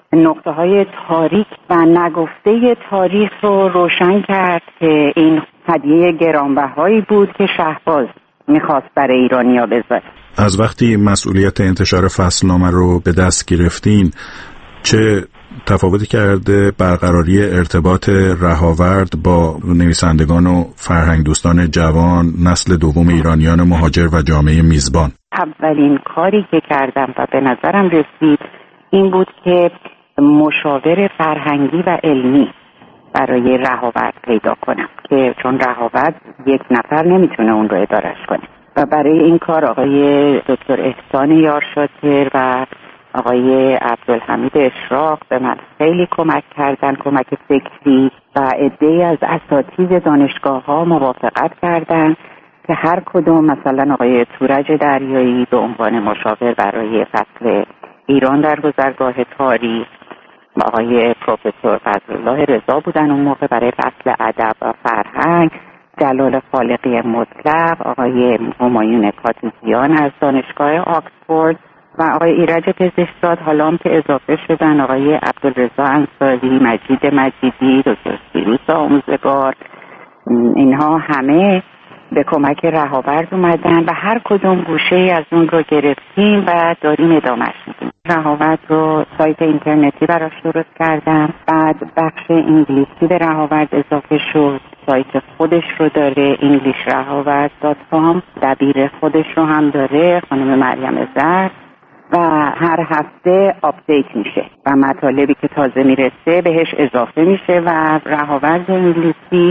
نقطه های تاریک و نگفته تاریخ رو روشن کرد که این هدیه گرانبهایی بود که شهباز میخواست برای ایرانیا بذاره. از وقتی مسئولیت انتشار فصلنامه رو به دست گرفتین چه تفاوتی کرده برقراری ارتباط رهاورد با نویسندگان و فرهنگ دوستان جوان نسل دوم ایرانیان مهاجر و جامعه میزبان؟ اولین کاری که کردم و به نظرم رسید این بود که مشاور فرهنگی و علمی برای رهاورد پیدا کنم که چون رهاورد یک نفر نمیتونه اون رو ادارش کنه و برای این کار آقای دکتر احسان یارشاتر و آقای عبدالحمید اشراق به من خیلی کمک کردن، کمک فکری، و عده‌ای از اساتید دانشگاه ها موافقت کردن که هر کدوم، مثلا آقای تورج دریایی به عنوان مشاور برای فصل ایران در گذرگاه تاریخ، آقای پروفسور فضلالله رضا بودن اون موقع برای فصل ادب و فرهنگ، جلال خالقی مطلق، آقای همایون کاتیزیان از دانشگاه آکسفورد و آقای ایرج پزشکزاد، حالا هم که اضافه شدن آقای عبدالرضا انصاری، مجید مجیدی، دکتر سیروس آموزگار. اینها همه به کمک رهاورد اومدن و هر کدوم گوشه از اون رو گرفتیم و داریم ادامهش میدیم. رهاورد رو سایت اینترنتی براش درست کردم، بعد بخش انگلیسی به رهاورد اضافه شد، سایت خودش رو داره انگلیش رهاورد دات کام، دبیر خودش رو هم داره خانم مریم زرد و هر هفته آپدیت میشه و مطالبی که تازه میرسه بهش اضافه میشه و رهاورد انگلیسی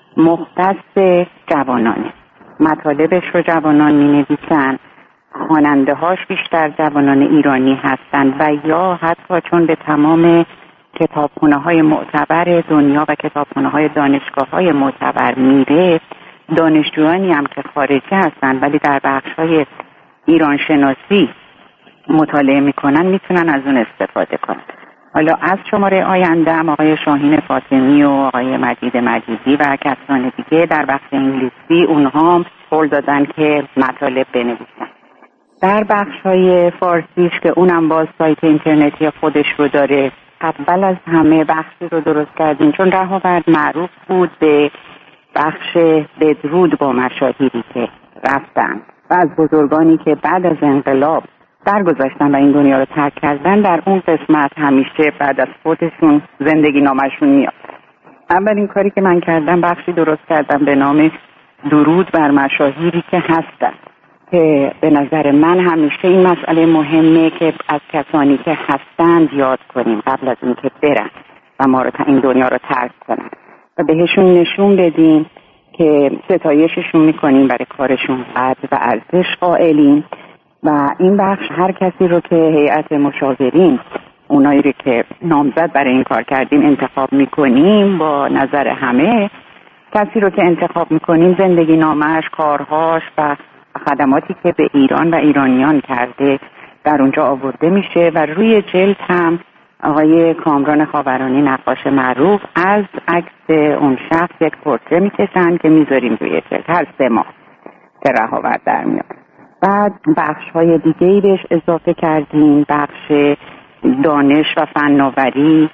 مختص جوانانه، مطالبش رو جوانان می نویسن، خواننده هاش بیشتر جوانان ایرانی هستن و یا حتی چون به تمام کتابخونه های معتبر دنیا و کتابخونه های دانشگاه های معتبر میره، دانشجویانی هم که خارجی هستن ولی در بخش های ایران شناسی مطالعه میکنن میتونن از اون استفاده کنن. حالا از شماره آینده هم آقای شاهین فاطمی و آقای مجید مجیدی و کسان دیگه در بخش انگلیسی اونها هم قول دادن که مطالب بنویسن. در بخش های فارسیش که اونم باز سایت اینترنتی خودش رو داره، اول از همه بخشی رو درست کردیم چون رهاورد معروف بود به بخش بدرود با مشاهیری که رفتن و از بزرگانی که بعد از انقلاب درگذشتن و این دنیا رو ترک کردن، در اون قسمت همیشه بعد از فوتشون زندگی نامشون میاد. اولین کاری که من کردم بخشی درست کردم به نام درود بر مشاهیری که هستن که به نظر من همیشه این مسئله مهمه که از کسانی که هستند یاد کنیم قبل از اینکه برن و ما رو تا این دنیا رو ترک کنن و بهشون نشون بدیم که ستایششون میکنیم، برای کارشون قدر و ارزش قائلیم. و این بخش هر کسی رو که هیئت مشاورین، اونایی رو که نامزد برای این کار کردیم انتخاب میکنیم، با نظر همه کسی رو که انتخاب میکنیم زندگی نامش، کارهاش و خدماتی که به ایران و ایرانیان کرده در اونجا آورده میشه و روی جلد هم آقای کامران خاورانی نقاش معروف از عکس اون شخص یک پورتره میکشن که میذاریم روی جلد هر سه ماه که رهاورد در میاد. بعد بخش های دیگه ای بهش اضافه کردیم، بخش دانش و فناوری،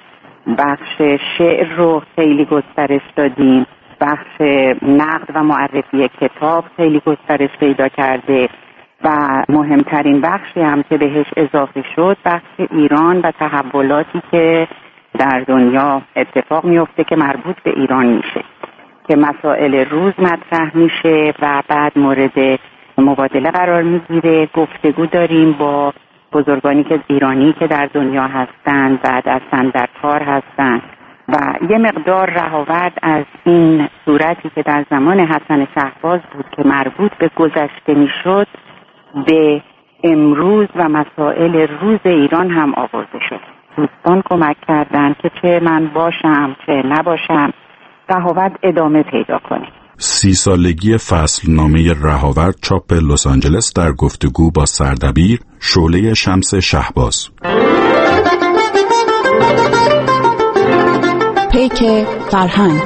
بخش شعر رو خیلی گسترش دادیم، بخش نقد و معرفی کتاب خیلی گسترش پیدا کرده و مهمترین بخشی هم که بهش اضافه شد بخش ایران و تحولاتی که در دنیا اتفاق میفته که مربوط به ایران میشه، که مسائل روز مطرح میشه و بعد مورد مبادله قرار میگیره. گفتگو داریم با بزرگانی که ایرانی که در دنیا هستند و دستن در کار هستند و یه مقدار رهاورد از این صورتی که در زمان حسن شهباز بود که مربوط به گذشته میشد به امروز و مسائل روز ایران هم آورده شد. دوستان کمک کردن که چه من باشم چه نباشم رهاورد ادامه پیدا کنه. سی سالگی فصلنامه رهاورد چاپ لس آنجلس در گفتگو با سردبیر شعله شمس شهباز. پیک فرهنگ.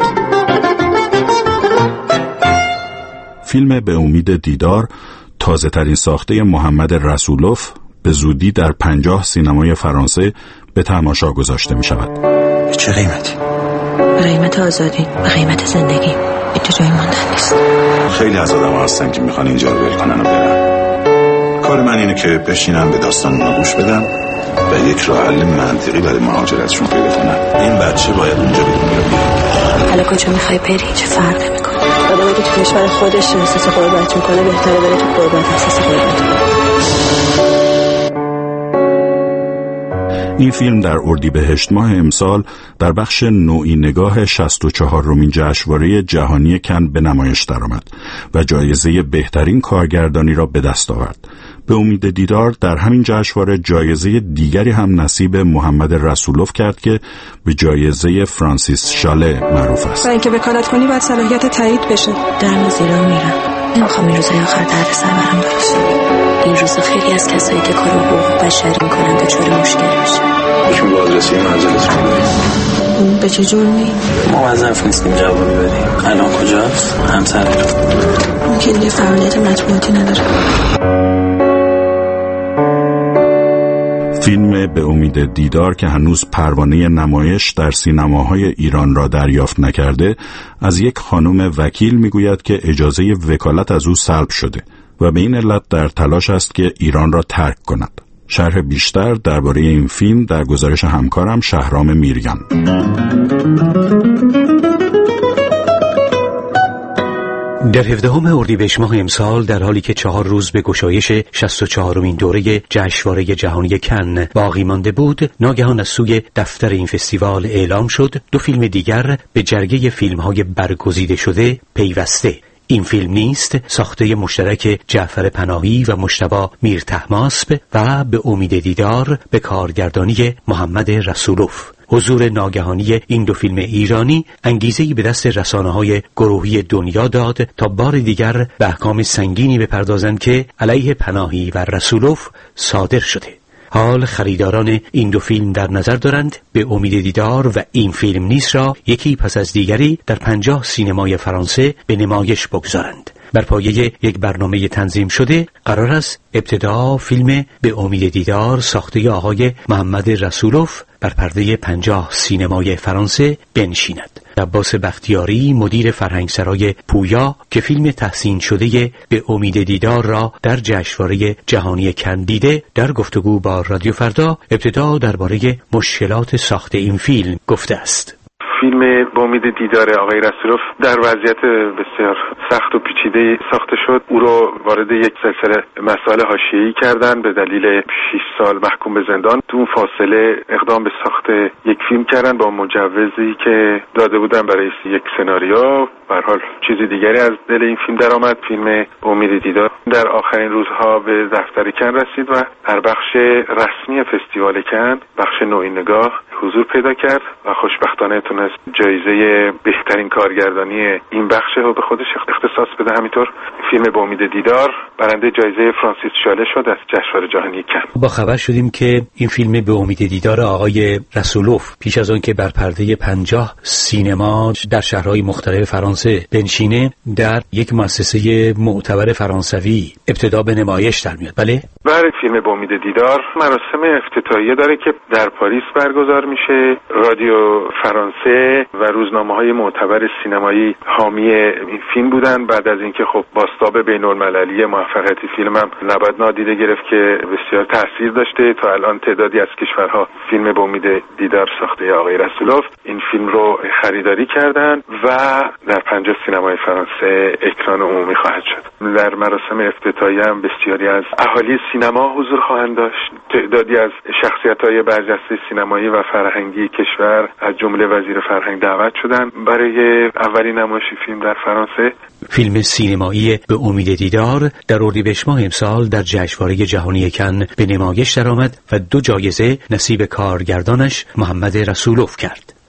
فیلم به امید دیدار، تازه ترین ساخته محمد رسولوف، به زودی در پنجاه سینمای فرانسه به تماشا گذاشته می شود. چه قیمتی؟ به قیمت آزادی، به قیمت زندگی. اینجا جای ماندن نیست. خیلی از آدم ها هستن که میخوان اینجا رو ول کنن و برن. کار من اینه که بشینم به داستان اونا گوش بدم و یک راه حل منطقی برای مهاجرتشون پیدا کنم. این بچه باید اونجا بیرون بیاد. حالا کجا میخوای بری؟ چه فرقی میکنه؟ آدم اگه تو کشور خودش احساس غربت میکنه بهتره بره تو غربت احساس غربت کنه. این فیلم در اردیبهشت ماه امسال در بخش نوعی نگاه شصت و چهارمین جشنواره جهانی کن به نمایش درآمد و جایزه بهترین کارگردانی را به دست آورد. به امید دیدار در همین جشنواره جایزه دیگری هم نصیب محمد رسولوف کرد که به جایزه فرانسیس شاله معروف است. و اینکه وکالت کنی باید صلاحیت تایید بشه. در نظیرا میرم. نمیخوام این روزهای آخر درد سر برم باشه. این روزا خیلی از کسایی که کار حقوق بشری میکنن دچار مشکل میشه. شما با آدرسی منزلتون برید. به چه جرمی؟ موظف نیستیم جوابی بدیم. الان کجاست؟ همسرتون. اون که دیگه فعالیت مطبوعاتی نداره. فیلم به امید دیدار که هنوز پروانه نمایش در سینماهای ایران را دریافت نکرده، از یک خانم وکیل میگوید که اجازه وکالت از او سلب شده و به این علت در تلاش است که ایران را ترک کند. شرح بیشتر درباره این فیلم در گزارش همکارم شهرام میریان. در هفدهم اردیبهشت ماه امسال در حالی که چهار روز به گشایش شصت و چهارمین دوره جشنواره جهانی کن باقی مانده بود، ناگهان از سوی دفتر این فستیوال اعلام شد دو فیلم دیگر به جرگه فیلم‌های برگزیده شده پیوسته. این فیلم نیست ساخته مشترک جعفر پناهی و مجتبی میرطهماسب و به امید دیدار به کارگردانی محمد رسولوف. حضور ناگهانی این دو فیلم ایرانی انگیزه‌ای به دست رسانه‌های گروهی دنیا داد تا بار دیگر به احکام سنگینی بپردازند که علیه پناهی و رسولوف صادر شده. حال خریداران این دو فیلم در نظر دارند به امید دیدار و این فیلم نیست را یکی پس از دیگری در پنجاه سینمای فرانسه به نمایش بگذارند. بر پایه یک برنامه تنظیم شده قرار است ابتدا فیلم به امید دیدار ساخته آقای محمد رسولوف بر پرده پنجاه سینمای فرانسه بنشیند. عباس بختیاری مدیر فرهنگسرای پویا که فیلم تحسین شده به امید دیدار را در جشنواره جهانی کن دیده، در گفتگو با رادیو فردا ابتدا درباره مشکلات ساخت این فیلم گفته است. فیلم به امید دیدار آقای رسولوف در وضعیت بسیار سخت و پیچیده ساخته شد. او رو وارد یک سلسله مسائل حاشیه‌ای کردن، به دلیل شش سال محکوم به زندان. تو اون فاصله اقدام به ساخت یک فیلم کردن با مجوزی که داده بودن برای یک سناریو. به هر حال چیز دیگری از دل این فیلم درآمد. فیلم به امید دیدار در آخرین روزها به دفتر کن رسید و در بخش رسمی فستیوال کن، بخش نوعی نگاه، حضور پیدا کرد و خوشبختانه تونست جایزه بهترین کارگردانی این بخش رو به خودش اختصاص بده. همینطور فیلم به امید دیدار برنده جایزه فرانسیس شاله شد از جشنواره جهانی کن. با خبر شدیم که این فیلم به امید دیدار آقای رسولوف پیش از آن که بر پرده پنجاه سینما در شهرهای مختلف فرانسه بنشینه، در یک مؤسسه معتبر فرانسوی ابتدا به نمایش در میاد. بله؟ برای فیلم به امید دیدار مراسم افتتاحیه داره که در پاریس برگزار میشه. رادیو فرانسه و روزنامه‌های معتبر سینمایی حامی این فیلم بودن. بعد از اینکه خب بازتاب بین‌المللی موفقیت فیلم هم نباید نادیده گرفت که بسیار تاثیر داشته. تا الان تعدادی از کشورها فیلم به امید دیدار ساخته آقای رسولوف این فیلم رو خریداری کردن و در پنجاه سینمای فرانسه اکران عمومی خواهد شد. در مراسم افتتاحیه هم بسیاری از اهالی سینما حضور خواهند داشت. تعدادی از شخصیت‌های برجسته سینمایی و فرهنگی کشور از جمله وزیر فرهنگ دعوت شدن برای اولین نمایش فیلم در فرانسه. فیلم سینمایی به امید دیدار در اردیبهشت ماه امسال در جشنواره جهانی کن به نمایش درآمد و دو جایزه نصیب کارگردانش محمد رسولوف کرد.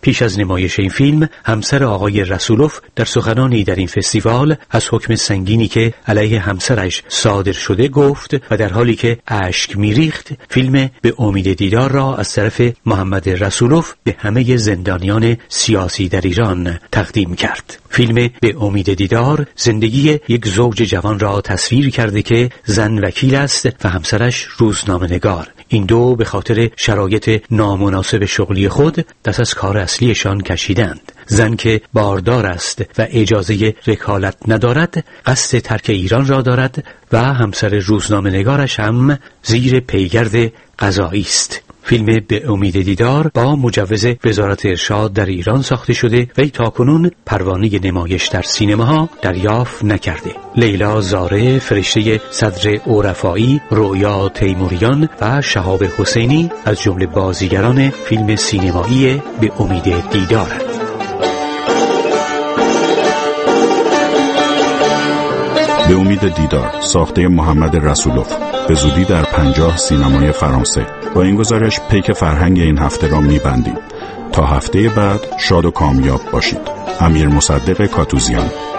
پیش از نمایش این فیلم همسر آقای رسولوف در سخنانی در این فستیوال از حکم سنگینی که علیه همسرش صادر شده گفت و در حالی که اشک میریخت فیلم به امید دیدار را از طرف محمد رسولوف به همه زندانیان سیاسی در ایران تقدیم کرد. فیلم به امید دیدار زندگی یک زوج جوان را تصویر کرده که زن وکیل است و همسرش روزنامه‌نگار. این دو به خاطر شرایط نامناسب شغلی خود دست از کار اصلیشان کشیدند. زن که باردار است و اجازه وکالت ندارد قصد ترک ایران را دارد و همسر روزنامه‌نگارش هم زیر پیگرد قضایی است. فیلم به امید دیدار با مجوز وزارت ارشاد در ایران ساخته شده و تاکنون پروانه نمایش در سینماها دریافت نکرده. لیلا زاره، فرشته صدر عرفایی، رویا تیموریان و شهاب حسینی از جمله بازیگران فیلم سینمایی به امید دیدارند. به امید دیدار ساخته محمد رسولوف به زودی در پنجاه سینمای فرانسه. با این گزارش پیک فرهنگ این هفته را می‌بندیم. تا هفته بعد شاد و کامیاب باشید. امیر مصدق کاتوزیان.